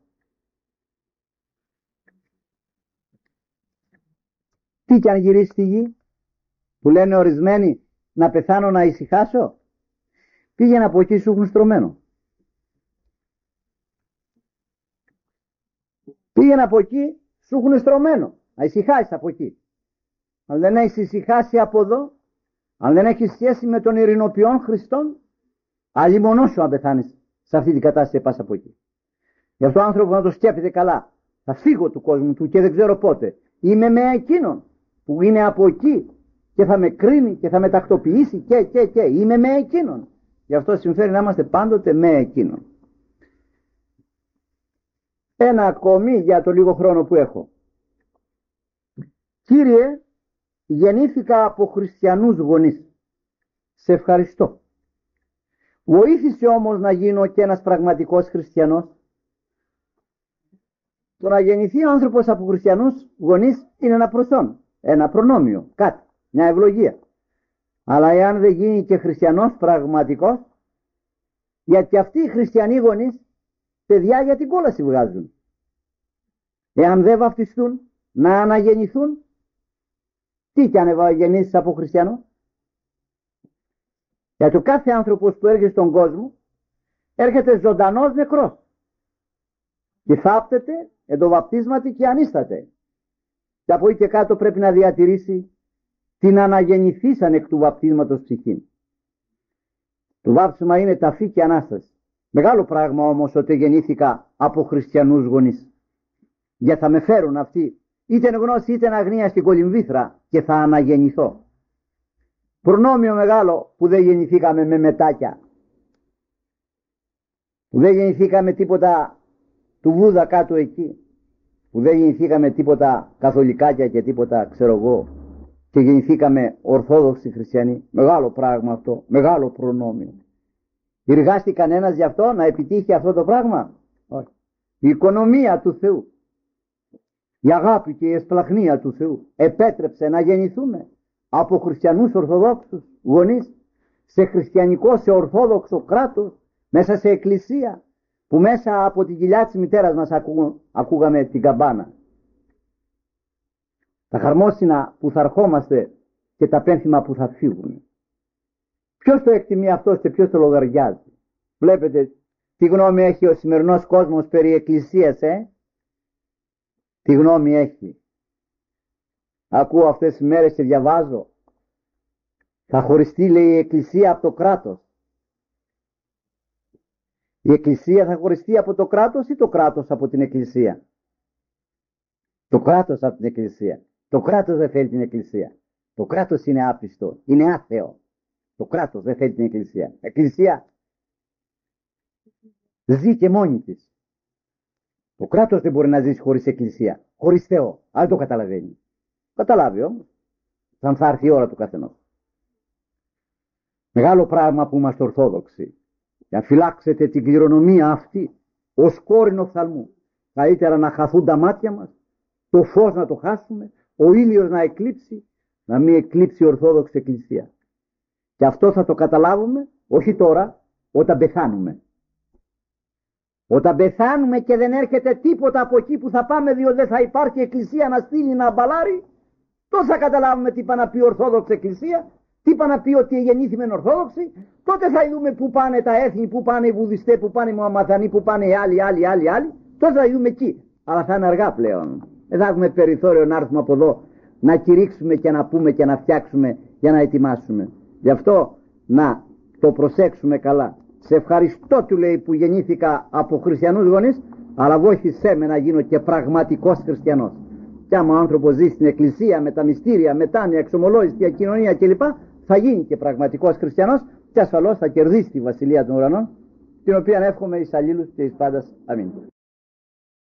Speaker 1: τι κι αν γυρίσει στη γη, που λένε ορισμένοι να πεθάνω να ησυχάσω, πήγαινε από εκεί, σου έχουν στρωμένο. Πήγαινε από εκεί, σου έχουν στρωμένο. Να ησυχάσεις από εκεί. Αν δεν έχεις ησυχάσει από εδώ, αν δεν έχεις σχέση με τον ειρηνοποιόν Χριστόν, αλλημονό σου αν πεθάνεις σε αυτή την κατάσταση, πας από εκεί. Γι' αυτό ο άνθρωπος να το σκέφτεται καλά. Θα φύγω του κόσμου του και δεν ξέρω πότε. Είμαι με εκείνον που είναι από εκεί και θα με κρίνει και θα με τακτοποιήσει και και και. Είμαι με εκείνον. Γι' αυτό συμφέρει να είμαστε πάντοτε με εκείνον. Ένα ακόμη για το λίγο χρόνο που έχω. Κύριε, γεννήθηκα από χριστιανούς γονείς. Σε ευχαριστώ. Βοήθησε όμως να γίνω και ένας πραγματικός χριστιανός. Το να γεννηθεί ο άνθρωπος από χριστιανούς γονείς είναι ένα προσόν, ένα προνόμιο, κάτι, μια ευλογία. Αλλά εάν δεν γίνει και χριστιανός πραγματικός, γιατί αυτοί οι χριστιανοί γονείς παιδιά για την κόλαση βγάζουν. Εάν δεν βαφτιστούν, να αναγεννηθούν, τι κι αν γεννήσεις από χριστιανό. Γιατί ο κάθε άνθρωπος που έρχεται στον κόσμο έρχεται ζωντανός νεκρός και θάπτεται εν το βαπτίσματι και ανίσταται. Και από εκεί και κάτω πρέπει να διατηρήσει την αναγεννηθήσαν εκ του βαπτίσματος ψυχή. Το βάπτισμα είναι ταφή και ανάσταση. Μεγάλο πράγμα όμως ότι γεννήθηκα από χριστιανούς γονείς. Για θα με φέρουν αυτοί είτε εν γνώση είτε εν αγνία στην κολυμβήθρα και θα αναγεννηθώ. Προνόμιο μεγάλο που δεν γεννηθήκαμε με μετάκια. Που δεν γεννηθήκαμε τίποτα του Βούδα κάτω εκεί. Που δεν γεννηθήκαμε τίποτα καθολικάκια και τίποτα ξέρω εγώ. Και γεννηθήκαμε ορθόδοξοι χριστιανοί. Μεγάλο πράγμα αυτό. Μεγάλο προνόμιο. Εργάστηκε κανένας γι' αυτό να επιτύχει αυτό το πράγμα? Όχι. Η οικονομία του Θεού, η αγάπη και η εσπλαχνία του Θεού επέτρεψε να γεννηθούμε από χριστιανούς ορθοδόξους γονείς σε χριστιανικό, σε ορθόδοξο κράτος, μέσα σε εκκλησία, που μέσα από την κοιλιά της μητέρας μας ακού, ακούγαμε την καμπάνα. Τα χαρμόσυνα που θα ερχόμαστε και τα πένθυμα που θα φύγουν. Ποιος το εκτιμεί αυτό και ποιος το λογαριάζει? Βλέπετε τι γνώμη έχει ο σημερινός κόσμος περί εκκλησίας, ε? Τι γνώμη έχει? Ακούω αυτές τις μέρες και διαβάζω Θα χωριστεί, λέει, η Εκκλησία από το κράτος. Η Εκκλησία θα χωριστεί από το κράτος ή το κράτος από την Εκκλησία? Το κράτος από την Εκκλησία. Το κράτος δεν θέλει την Εκκλησία. Το κράτος είναι άπιστο, είναι άθεο. Το κράτος δεν θέλει την Εκκλησία. Η Εκκλησία ζει και μόνη της. Το κράτος δεν μπορεί να ζήσει χωρίς Εκκλησία, χωρίς Θεό. Αν το καταλαβαίνει. Καταλάβει όμως. Θα θα έρθει η ώρα του καθενός. Μεγάλο πράγμα που είμαστε Ορθόδοξοι. Για να φυλάξετε την κληρονομία αυτή ως κόρηνο φθαλμού. Καλύτερα να χαθούν τα μάτια μας, το φως να το χάσουμε, ο ήλιος να εκλείψει, να μην εκλείψει η Ορθόδοξη Εκκλησία. Και αυτό θα το καταλάβουμε όχι τώρα, όταν πεθάνουμε. Όταν πεθάνουμε και δεν έρχεται τίποτα από εκεί που θα πάμε, διότι δεν θα υπάρχει Εκκλησία να στείλει να μπαλάρει, τότε θα καταλάβουμε τι είπα να πει η Ορθόδοξη Εκκλησία, τι είπα να πει ότι γεννήθημε Ορθόδοξοι, τότε θα δούμε πού πάνε τα έθνη, πού πάνε οι Βουδιστές, πού πάνε οι Μωαμαθανοί, πού πάνε οι άλλοι, άλλοι, άλλοι, άλλοι, τότε θα δούμε εκεί. Αλλά θα είναι αργά πλέον. Δεν θα έχουμε περιθώριο να έρθουμε από εδώ να κηρύξουμε και να πούμε και να φτιάξουμε για να ετοιμάσουμε. Γι' αυτό να το προσέξουμε καλά. Σε ευχαριστώ, του λέει, που γεννήθηκα από χριστιανούς γονείς, αλλά βοήθησέ με να γίνω και πραγματικός χριστιανός. Και άμα ο άνθρωπος ζει στην Εκκλησία με τα μυστήρια, μετάνοια, εξομολόγηση, διακοινωνία κλπ., θα γίνει και πραγματικός χριστιανός και ασφαλώς θα κερδίσει τη Βασιλεία των Ουρανών, την οποία εύχομαι εις αλλήλους και εις πάντας. Αμήν.